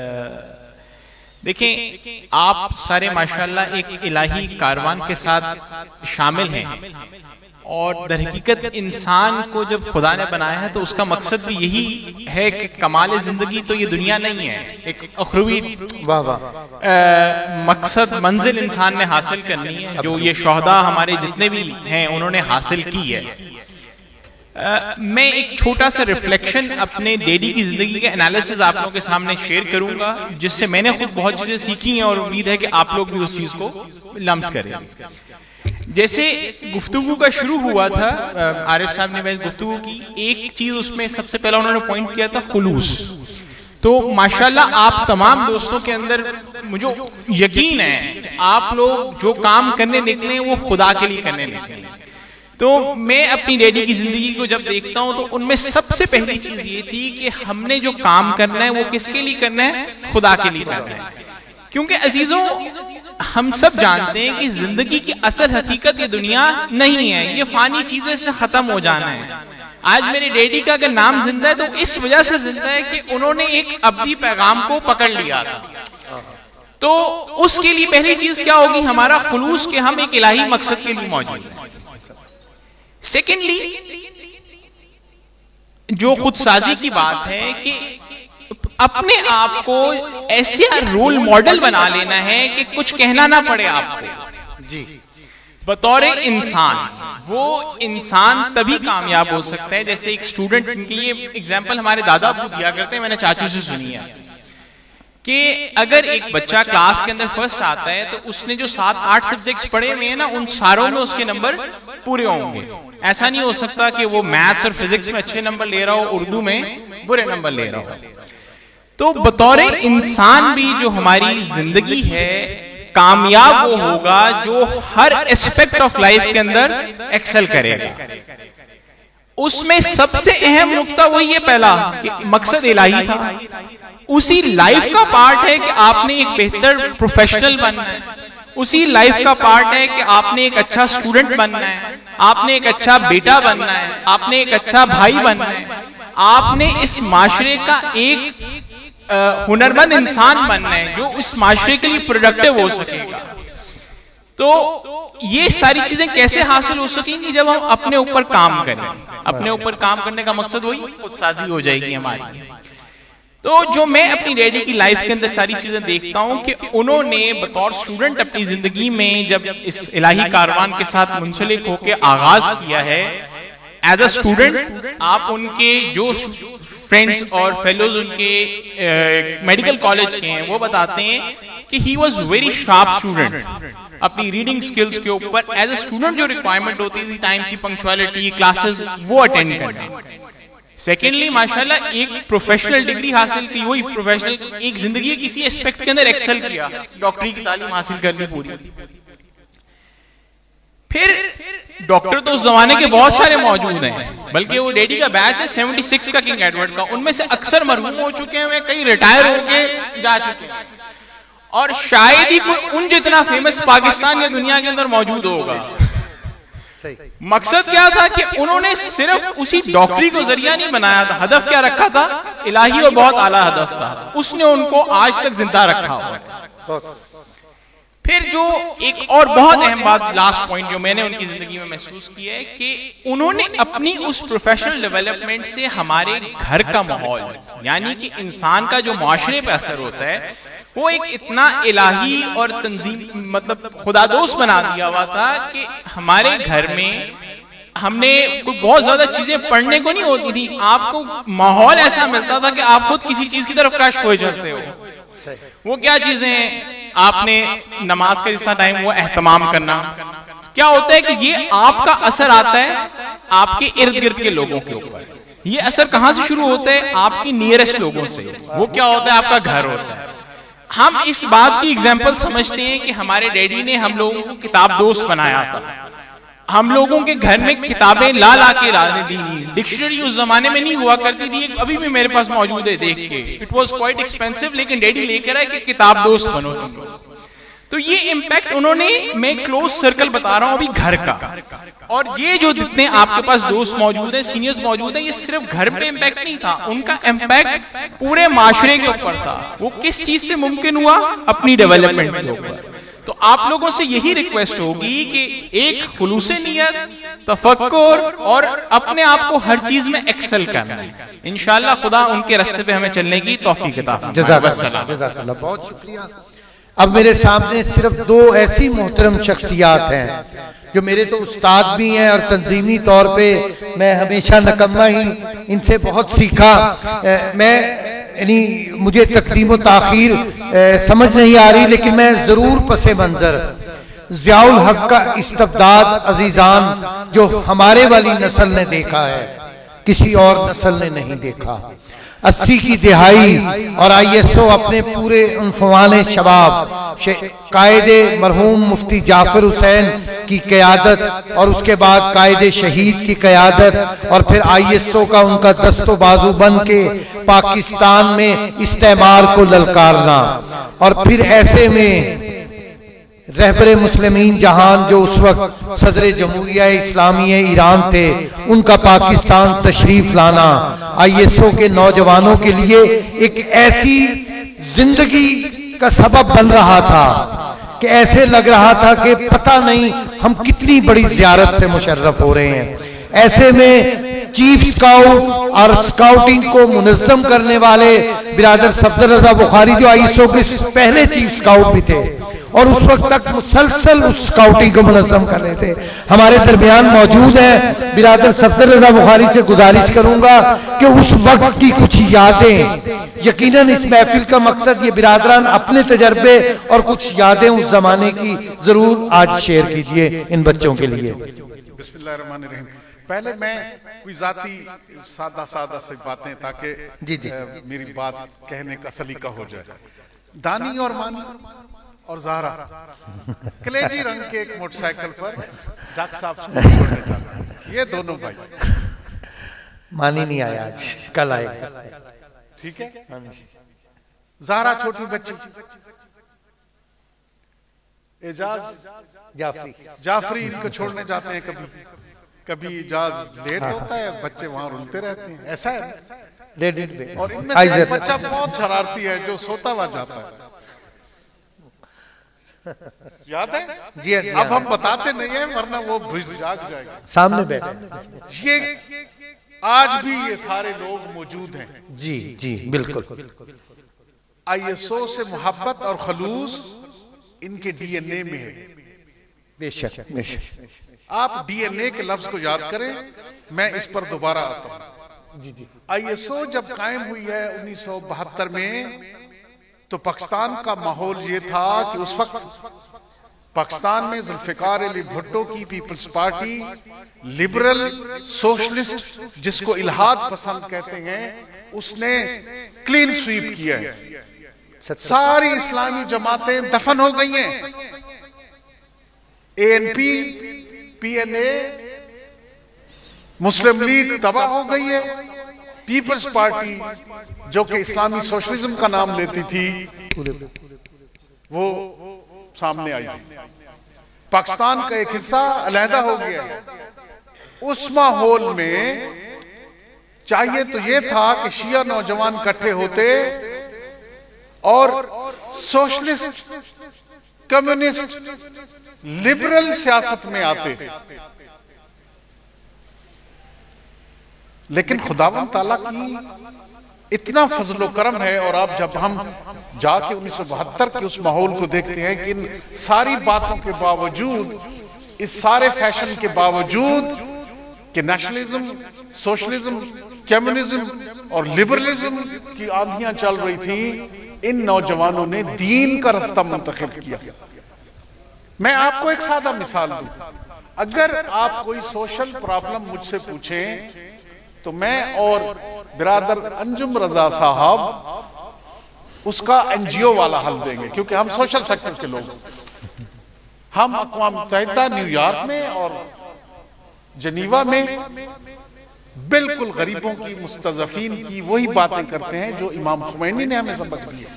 देखें, आप सारे माशाल्लाह एक इलाही कारवान के साथ शामिल हैं, और दरहकीकत इंसान को जब खुदा ने बनाया है तो उसका मकसद भी यही है कि कमाल जिंदगी तो ये दुनिया नहीं है, एक अखरवी वाह वाह मकसद मंजिल इंसान ने हासिल करनी है, जो ये शोहदा हमारे जितने भी हैं उन्होंने हासिल की है। आ, मैं एक छोटा सा रिफ्लेक्शन अपने डैडी की जिंदगी के एनालिसिस आप लोगों के सामने शेयर करूंगा, जिससे मैंने खुद बहुत चीजें सीखी हैं, और उम्मीद है कि आप लोग भी उस चीज को लम्स करें। जैसे गुफ्तगू का शुरू हुआ था, आरिफ साहब ने गुफ्तगू की, एक चीज उसमें सबसे पहला उन्होंने पॉइंट किया था खुलूस। तो माशाल्लाह आप तमाम दोस्तों के अंदर मुझे यकीन है आप लोग जो काम करने निकले वो खुदा के लिए करने निकले। तो मैं अपनी डैडी की जिंदगी को जब देखता हूं तो उनमें सबसे पहली चीज ये थी कि हमने जो काम करना है वो किसके लिए करना है? खुदा के लिए करना है। क्योंकि अजीजों, हम सब जानते हैं कि जिंदगी की असल हकीकत ये दुनिया नहीं है, ये फानी चीजें से खत्म हो जाना है। आज मेरे डैडी का अगर नाम जिंदा है तो इस वजह से जिंदा है कि उन्होंने एक अब्दी पैगाम को पकड़ लिया था। तो उसके लिए पहली चीज क्या होगी? हमारा खुलूस के हम एक इलाही मकसद के लिए मौजूद हैं। सेकेंडली, जो खुदसाजी की बात है कि अपने आप को ऐसे रोल मॉडल बना लेना है कि कुछ कहना ना पड़े आपको। जी बतौर इंसान वो इंसान तभी कामयाब हो सकता है, जैसे एक स्टूडेंट, इनकी ये एग्जांपल हमारे दादा को दिया करते हैं, मैंने चाचू से सुनी है, कि अगर एक बच्चा क्लास के अंदर फर्स्ट आता है तो उसने जो सात आठ सब्जेक्ट्स पढ़े हुए हैं ना, उन सारों में उसके नंबर पूरे होंगे। ऐसा नहीं हो सकता कि वो मैथ्स और फिजिक्स में अच्छे नंबर ले रहा हो, उर्दू में बुरे नंबर ले रहा हो। तो बतौर इंसान भी जो हमारी जिंदगी है, कामयाब वो होगा जो हर एस्पेक्ट ऑफ लाइफ के अंदर एक्सेल करेगा। उसमें सबसे अहम नुक्ता वही है पहला कि मकसद इलाही था, उसी लाइफ का पार्ट है कि आपने एक बेहतर प्रोफेशनल बनना है, उसी लाइफ का पार्ट है कि आपने एक अच्छा स्टूडेंट बनना है, आपने एक अच्छा बेटा बनना है, आपने एक अच्छा भाई बनना है, आपने इस माशरे का एक हुनरमंद इंसान बनना है जो इस माशरे के लिए प्रोडक्टिव हो सकेगा। तो ये सारी चीजें कैसे हासिल हो सकेंगी? जब हम अपने ऊपर काम करें। अपने ऊपर काम करने का मकसद वही खुदसाजी हो जाएगी हमारी। तो जो मैं अपनी डैडी की लाइफ के अंदर सारी चीजें देखता हूं कि उन्होंने बतौर स्टूडेंट अपनी जिंदगी में जब इस इलाही कारवान के साथ मुंसलिक होकर आगाज किया है, एज अ स्टूडेंट आप उनके जो फ्रेंड्स और फेलोज उनके मेडिकल कॉलेज के हैं वो बताते हैं कि he was very sharp student अपनी रीडिंग स्किल्स के ऊपर। एज अ स्टूडेंट जो रिक्वायरमेंट होती थी टाइम की, पंक्चुअलिटी, क्लासेस, वो अटेंड करना। सेकेंडली माशाल्लाह एक प्रोफेशनल डिग्री हासिल की, वही प्रोफेशनल एक जिंदगी के किसी एस्पेक्ट के अंदर एक्सेल किया, डॉक्टरी की तालीम हासिल करनी पूरी। फिर डॉक्टर तो उस जमाने के बहुत सारे मौजूद हैं, बल्कि वो डैडी का बैच है छिहत्तर का किंग एडवर्ड का, उनमें से अक्सर मरहूम हो चुके हैं, कई रिटायर होके जा चुके हैं, और शायद ही कोई उन जितना फेमस पाकिस्तान या दुनिया के अंदर मौजूद होगा। मकसद क्या था कि उन्होंने सिर्फ उसी डॉक्टरी को जरिया नहीं बनाया था, हदफ क्या रखा था? इलाही और बहुत आला हदफ था, उसने उनको आज तक जिंदा रखा हुआ। फिर जो एक और बहुत अहम बात, लास्ट पॉइंट जो मैंने उनकी जिंदगी में महसूस किया है कि उन्होंने अपनी उस प्रोफेशनल डेवलपमेंट से हमारे घर का माहौल, यानी कि इंसान का जो माशरे पे असर होता है, वो एक इतना इलाही और तंजीम मतलब खुदादोस्त बना दिया हुआ था कि हमारे घर में हमने कोई बहुत ज्यादा चीजें पढ़ने को नहीं होती थी, आपको माहौल ऐसा मिलता था कि आप खुद किसी चीज की तरफ कश हो जाते हो। वो क्या चीजें हैं? आपने नमाज का जितना टाइम वो एहतमाम करना। क्या होता है कि ये आपका असर आता है आपके इर्द गिर्द के लोगों के ऊपर। ये असर कहां से शुरू होता है? आपकी नियरेस्ट लोगों से। वो क्या होता है? आपका घर होता है। हम इस बात की एग्जाम्पल समझते हैं कि हमारे डैडी ने हम लोगों को किताब दोस्त बनाया था, हम लोगों के घर में किताबें ला ला के लाने दी। डिक्शनरी उस जमाने में नहीं हुआ करती थी, अभी भी मेरे पास मौजूद है, देख के इट वाज क्वाइट एक्सपेंसिव, लेकिन डैडी लेकर आए कि किताब दोस्त बनो। तो ये इम्पैक्ट उन्होंने, मैं क्लोज सर्कल बता रहा हूं अभी घर का, और ये जो जितने आपके पास दोस्त मौजूद हैं, सीनियर्स मौजूद हैं, ये सिर्फ घर पे इम्पैक्ट नहीं था, उनका इम्पैक्ट पूरे माशरे के ऊपर था। वो किस चीज से मुमकिन हुआ? अपनी डेवलपमेंट के ऊपर। तो आप लोगों से यही रिक्वेस्ट होगी कि एक खुलूसे नियत, तफक्कुर और अपने आप को हर चीज में एक्सेल करना। इंशाअल्लाह खुदा उनके रास्ते पे हमें चलने की तौफीक अता फरमाए। जज़ाकल्लाह, बहुत शुक्रिया। अब मेरे सामने सिर्फ दो ऐसी मोहतरम शख्सियात हैं जो मेरे तो उस्ताद भी हैं, और तंजीमी तौर पे मैं हमेशा नकम्मा ही इनसे बहुत सीखा। मैं यानी मुझे तकदीम ताखीर समझ नहीं आ रही, लेकिन मैं जरूर पसे मंजर ज़ियाउल हक का इस्तबदाद अजीजान जो हमारे वाली नस्ल ने देखा है, किसी और नस्ल ने नहीं देखा। अस्सी की दिहाई और आई एस ओ अपने पूरे उन्फवान शबाब कायदे मरहूम मुफ्ती जाफर हुसैन की क़यादत, और उसके बाद कायदे शहीद की क़यादत, और फिर आई एस ओ का उनका दस्तो बाजू बन के पाकिस्तान में इस्तेमार को ललकारना, और फिर ऐसे में रहबरे मुस्लिमीन जहान जो उस वक्त सदर जमहूरिया इस्लामी ईरान थे, उनका पाकिस्तान तशरीफ लाना आई एस ओ के नौजवानों के लिए एक ऐसी जिंदगी का सबब बन रहा था कि ऐसे लग रहा था कि पता नहीं हम कितनी बड़ी ज़ियारत से मुशर्रफ हो रहे हैं। ऐसे में चीफ स्काउट और स्काउटिंग को मुनज़्ज़म करने वाले बिरादर सफदर रज़ा बुखारी जो आई एस ओ के पहले चीफ स्काउट भी थे, और उस वक्त तक मुसलसल उस स्काउटिंग को मुनज़्ज़म कर रहे थे। हमारे दरमियान मौजूद है बिरादर सफदर रजा बुखारी से गुजारिश करूंगा कि उस वक्त की कुछ यादें, यकीनन इस महफिल का मकसद ये बिरादरान अपने तजर्बे और कुछ यादें उस जमाने की जरूर आज शेयर कीजिए इन बच्चों के लिए। बिस्मिल्लाहिर्रहमानिर्रहीम। पहले मैं कोई जाती सादा सादा से बातें, ताकि जी जी मेरी बात कहने का सलीका हो जाए। दानी और मानी और ज़हरा कलेजी रंग के एक मोटरसाइकिल पर डॉक्टर साहब स्कूल छोड़ने जाते हैं, ये दोनों भाई। मानी नहीं आया आज, कल आएगा, ठीक है। ज़हरा छोटी बच्ची, एजाज जाफरी जाफरी इनको छोड़ने जाते हैं। कभी कभी एजाज लेट होता है, बच्चे वहां रुलते रहते हैं, ऐसा है। और इनमें से एक बच्चा बहुत शरारती है जो सोता हुआ जाता है, याद है? जी हाँ, अब हम बताते नहीं है वरना वो जाग जाएगा। सामने बैठे ये आज भी ये सारे लोग मौजूद हैं। जी जी बिल्कुल। आईएसओ से मोहब्बत और खलूस इनके डीएनए में है। बेशक बेशक। आप डीएनए के लफ्ज को याद करें, मैं इस पर दोबारा आता हूं। जी जी। आईएसओ जब कायम हुई है उन्नीस सौ बहत्तर में, तो पाकिस्तान का माहौल ये था कि उस वक्त पाकिस्तान में जुल्फिकार अली भुट्टो की पीपल्स पार्टी लिबरल सोशलिस्ट, जिसको इल्हाद पसंद कहते हैं, उसने क्लीन स्वीप किया है। सारी इस्लामी जमातें दफन हो गई हैं। एएनपी, पीएनए, मुस्लिम लीग तबाह हो गई है। पीपल्स पार्टी जो कि इस्लामी सोशलिज्म का नाम लेती थी, वो सामने आई। पाकिस्तान का एक हिस्सा अलहदा हो गया। उस माहौल में चाहिए तो ये था कि शिया नौजवान इकट्ठे होते और सोशलिस्ट, कम्युनिस्ट, लिबरल सियासत में आते। लेकिन खुदावन ताला की इतना फजलो करम है, और अब जब हम जाके उन्नीस सौ बहत्तर के उस माहौल को देखते हैं कि इन सारी बातों के बावजूद, इस सारे फैशन के बावजूद कि नेशनलिज्म, सोशलिज्म, कम्युनिज्म और लिबरलिज्म की आंधियां चल रही थी, इन नौजवानों ने दीन का रास्ता मुंतखब किया। मैं आपको एक सादा मिसाल दूं। अगर आप कोई सोशल प्रॉब्लम मुझसे पूछें तो मैं और बिरादर अंजुम रजा साहब उसका एनजीओ वाला हल देंगे, क्योंकि हम सोशल सेक्टर के लोग। हम अक़वाम मुत्तहिदा, न्यूयॉर्क में और जनीवा में बिल्कुल गरीबों की, मुस्तज़फ़ीन की वही बातें करते हैं जो इमाम खुमैनी ने हमें सबक दिया।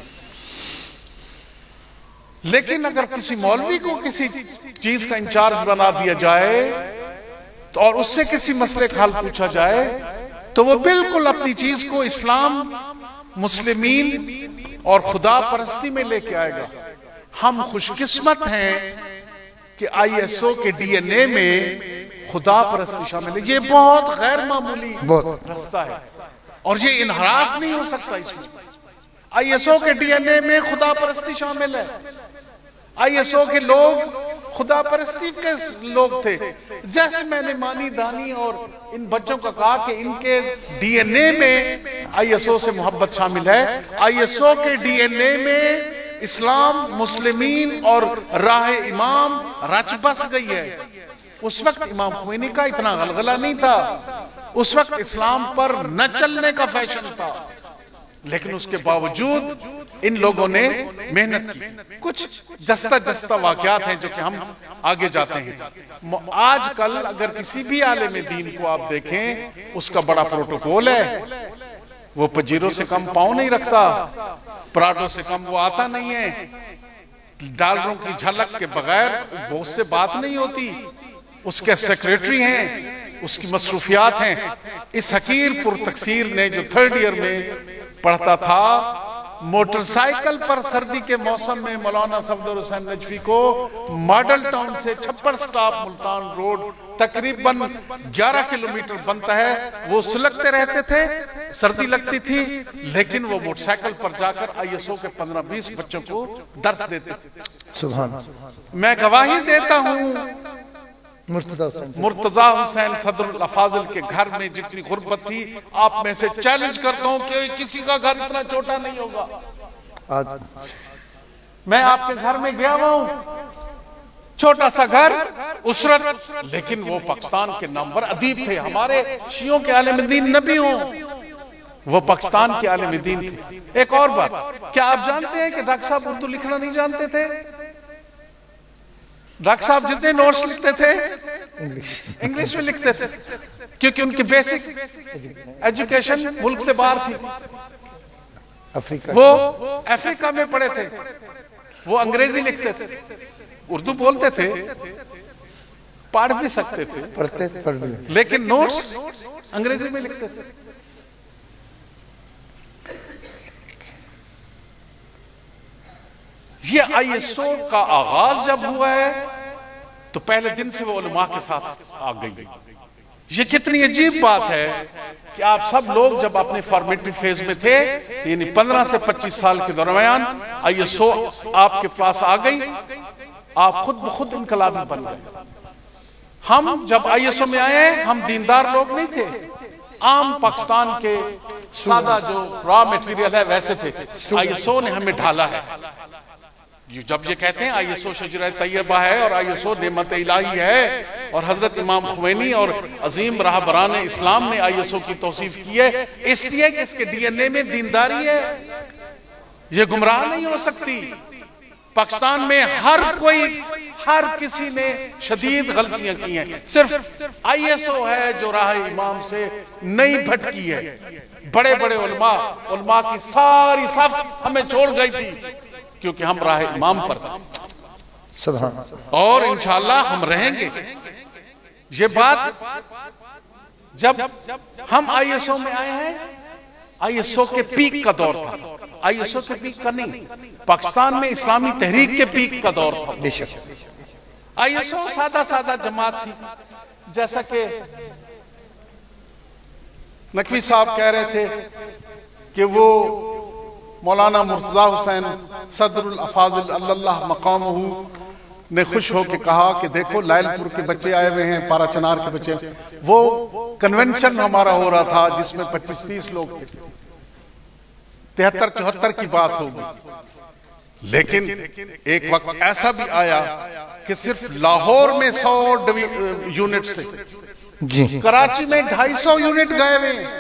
लेकिन अगर किसी मौलवी को किसी चीज का इंचार्ज बना दिया जाए तो और उससे किसी मसले का हल पूछा जाए तो वो बिल्कुल अपनी चीज को इस्लाम, मुस्लिमीन और खुदा परस्ती में लेके आएगा। हम खुशकिस्मत हैं कि आईएसओ के डीएनए में खुदा परस्ती शामिल है। ये बहुत गैर मामूली रास्ता है और ये इनहराफ नहीं हो सकता। इसमें आईएसओ के डीएनए में खुदा परस्ती शामिल है। आईएसओ के लोग खुदा परस्ती के लोग थे। जैसे मैंने मानी, दानी और इन बच्चों का कहा कि इनके डीएनए में आईएसओ से मोहब्बत शामिल है। आईएसओ के डीएनए में इस्लाम, मुस्लिमीन और राह इमाम रच बस गई है। उस वक्त इमाम खुमैनी का इतना गलगला नहीं था। उस वक्त इस्लाम पर न चलने का फैशन था, लेकिन उसके बावजूद इन लोगों ने मेहनत की। कुछ जस्ता जस्ता वाकयात हैं जो कि हम आगे जाते हैं। आजकल अगर किसी भी आलिम दीन को आप देखें, उसका बड़ा प्रोटोकॉल है। वो पजीरों से कम पाँव नहीं रखता, पराठों से कम वो आता नहीं है, डॉलरों की झलक के बगैर बहुत से बात नहीं होती। उसके सेक्रेटरी हैं, उसकी मसरूफियात हैं। इस हकीर पुरतकसीर ने जो थर्ड ईयर में पढ़ता था, मोटरसाइकिल पर सर्दी के मौसम में मौलाना सफदर हुसैन नजफी को मॉडल टाउन से छप्पर स्टॉप मुल्तान रोड तकरीबन ग्यारह किलोमीटर बनता है, वो सुलगते रहते थे, सर्दी लगती थी, लेकिन वो मोटरसाइकिल पर जाकर आईएसओ के पंद्रह बीस बच्चों को दर्स देते थे। सुभान। मैं गवाही देता हूँ मुर्तजा हुसैन मुर्तजा हुसैन सदरुल अफाजिल के घर में जितनी गुर्बत थी, आप में से चैलेंज करता हूँ कि किसी का घर इतना छोटा नहीं होगा। आज मैं आपके घर में गया हुआ हूँ, छोटा सा घर, उसरत, लेकिन वो पाकिस्तान के नामवर अदीब थे। हमारे शियों के आलिम दीन नबी हों, वो पाकिस्तान के आलिम दीन थे। एक और बात, क्या आप जानते हैं कि डॉक्टर साहब उर्दू लिखना नहीं जानते थे? डॉक्टर साहब जितने नोट्स लिखते थे इंग्लिश में लिखते थे, क्योंकि उनकी बेसिक एजुकेशन मुल्क से बाहर थी। अफ्रीका, वो अफ्रीका में पढ़े थे, वो अंग्रेजी लिखते थे, उर्दू बोलते थे, पढ़ भी सकते थे, पढ़ते पढ़ भी, लेकिन नोट्स अंग्रेजी में लिखते थे। ये आई एस ओ का आगाज जब हुआ है तो पहले दिन से वो उलमा के साथ आ गई। ये कितनी अजीब बात है कि आप सब लोग जब अपने फॉर्मेटिव फेज में थे, यानी पंद्रह से पच्चीस साल के दरमियान आई एस ओ आपके पास आ गई, आप खुद ब खुद इनकलाबी बन गए। हम जब आई एस ओ में आए, हम दीनदार लोग नहीं थे, आम पाकिस्तान के सादा जो रॉ मटेरियल है वैसे थे। आई एस ओ ने हमें ढाला है। जब ये कहते हैं आई एस ओ शजरा तैयबा है और आई एस ओ नेमत इलाही है, और हजरत इमाम खुमैनी और अजीम रहबरान इस्लाम ने आई एस ओ की तौसीफ की है, इसलिए कि इसके डी एन ए में दीनदारी है, ये गुमराह नहीं हो सकती। पाकिस्तान में हर कोई, हर किसी ने शदीद गलतियां की हैं, सिर्फ आई एस ओ है जो राह इमाम से नहीं भटकी है। बड़े बड़े उलमा, उलमा की सारी सब हमें छोड़ गई थी क्योंकि हम राह इमाम पर थे, और इंशाअल्लाह हम रहेंगे। ये बात जब हम आई एस ओ में आए हैं, आई एस ओ के पीक का दौर था, आई एस ओ के पीक का नहीं, पाकिस्तान में इस्लामी तहरीक के पीक का दौर था। आई एस ओ सादा सादा जमात थी, जैसा कि नकवी साहब कह रहे थे कि वो मौलाना मुर्तजा हुसैन सदरुल अफाजिल अल्लाह मकामहू ने खुश होकर कहा कि देखो लायलपुर के बच्चे आए हुए हैं, पारा चनार के बच्चे। वो कन्वेंशन हमारा हो रहा था जिसमें पच्चीस तीस लोग थे, तिहत्तर चौहत्तर की बात होगी। लेकिन एक वक्त ऐसा भी आया कि सिर्फ लाहौर में सौ यूनिट थे जी, कराची में ढाई सौ यूनिट गए हुए हैं।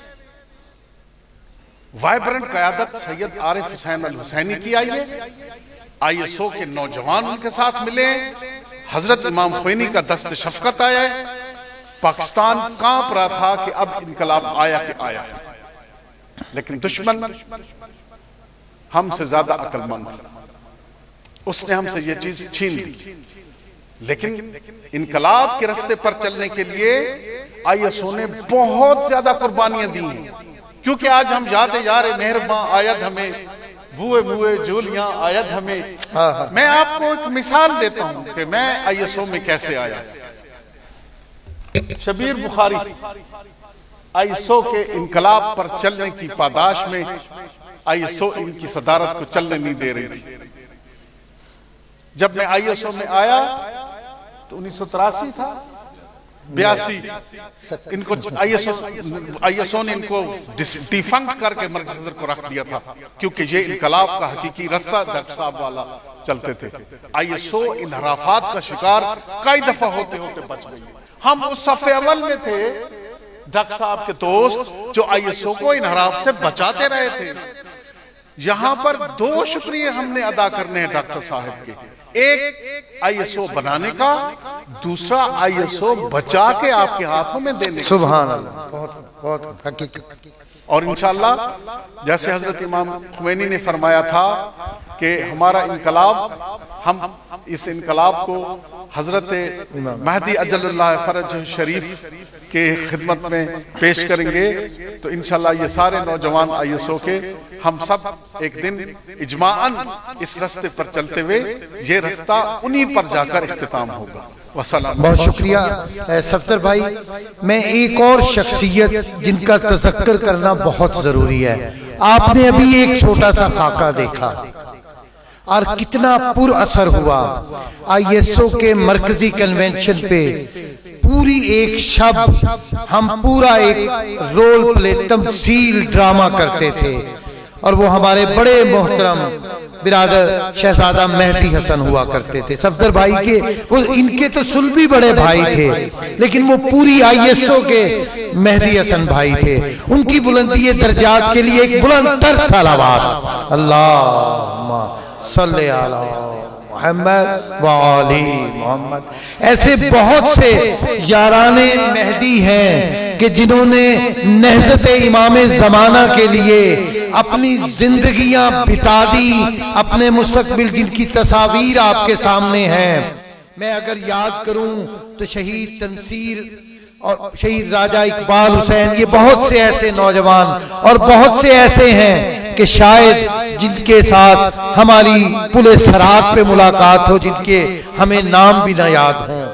वाइब्रेंट कयादत सैयद आरिफ हुसैन अल हुसैनी की आई है, आई एस ओ के नौजवान उनके साथ मिले, हजरत इमाम खुमैनी का दस्त शफकत आया है। पाकिस्तान कांप रहा था कि अब इनकलाब आया कि आया, लेकिन दुश्मन हमसे ज्यादा अक्लमंद, उसने हमसे ये चीज छीन ली। लेकिन इनकलाब के रास्ते पर चलने के लिए आई एस ओ ने बहुत ज्यादा कुर्बानियां दी हैं, क्योंकि आज हम याद यार मेहरबां आयत हमें, बुए बुए जोलियां आयत हमें। हाँ हाँ। मैं आपको एक मिसाल देता हूं कि मैं आई एस ओ में कैसे आया। Shabbir Bukhari I S O के इनकलाब पर चलने की पादाश में आई एस ओ इनकी सदारत को चलने नहीं दे रही थी। जब मैं आई एस ओ में आया तो उन्नीस सौ तिरासी था, बयासी, इनको आई एस ओ आई एस ओ ने इनको डिफंक्ट करके मर्कज़ सदर को रख दिया था, क्योंकि ये इनकलाब का हकीकी रास्ता डॉक्टर साहब वाला चलते थे। आई एस ओ इनहराफात का शिकार कई दफा होते होते बच गई। हम उस सफ़े अव्वल में थे, डॉक्टर साहब के दोस्त जो आई एस ओ को इनहराफ से बचाते रहे थे। यहां पर दो शुक्रिया हमने अदा करने हैं डॉक्टर साहब के, एक आई एस ओ बनाने का, दूसरा आई एस ओ बचा के आपके हाथों में देने का। सुभान अल्लाह, बहुत बहुत हकीकत। और इंशाअल्लाह जैसे हजरत इमाम खुमैनी ने फरमाया था कि हमारा इनकलाब, हम इस इनकलाब को हजरत महदी अजल्लाह फरज शरीफ के खिदमत में पेश करेंगे, तो इंशाअल्लाह ये सारे नौजवान आई एस ओ के हम सब एक दिन इजमाअन इस रास्ते पर चलते हुए ये रास्ता उन्हीं पर जाकर इख्तिताम होगा। बहुत शुक्रिया सफ्तर भाई। मैं एक और शख्सियत जिनका तज़क्कर करना बहुत जरूरी है। आपने अभी एक छोटा सा खाका देखा, और कितना पुर असर हुआ। आईएसओ के मरकजी कन्वेंशन पे पूरी एक शब हम पूरा एक रोल प्ले तमसील ड्रामा करते थे और वो हमारे बड़े मोहतरम बिरादर शहजादा मेहदी हसन हुआ करते थे। सफदर भाई के वो इनके तो सुलभी बड़े भाई थे, लेकिन वो पूरी आईएसओ के मेहदी हसन भाई थे। उनकी बुलंदी दर्जात के लिए एक बुलंद तर सलावत अल्लाहुम्मा सल्ली अला मोहम्मद व आली मोहम्मद। ऐसे बहुत से याराने मेहदी हैं कि जिन्होंने नहज़त इमाम ज़माना के लिए अपनी जिंदगियां बिता दी, अपने मुस्तकबिल जिनकी तस्वीर आपके सामने है। मैं अगर याद करूं तो शहीद तनसीर और शहीद राजा इकबाल हुसैन, ये बहुत से ऐसे नौजवान और बहुत से ऐसे हैं कि शायद जिनके साथ हमारी पुलिस सराहत पे मुलाकात हो, जिनके हमें नाम भी ना याद हो।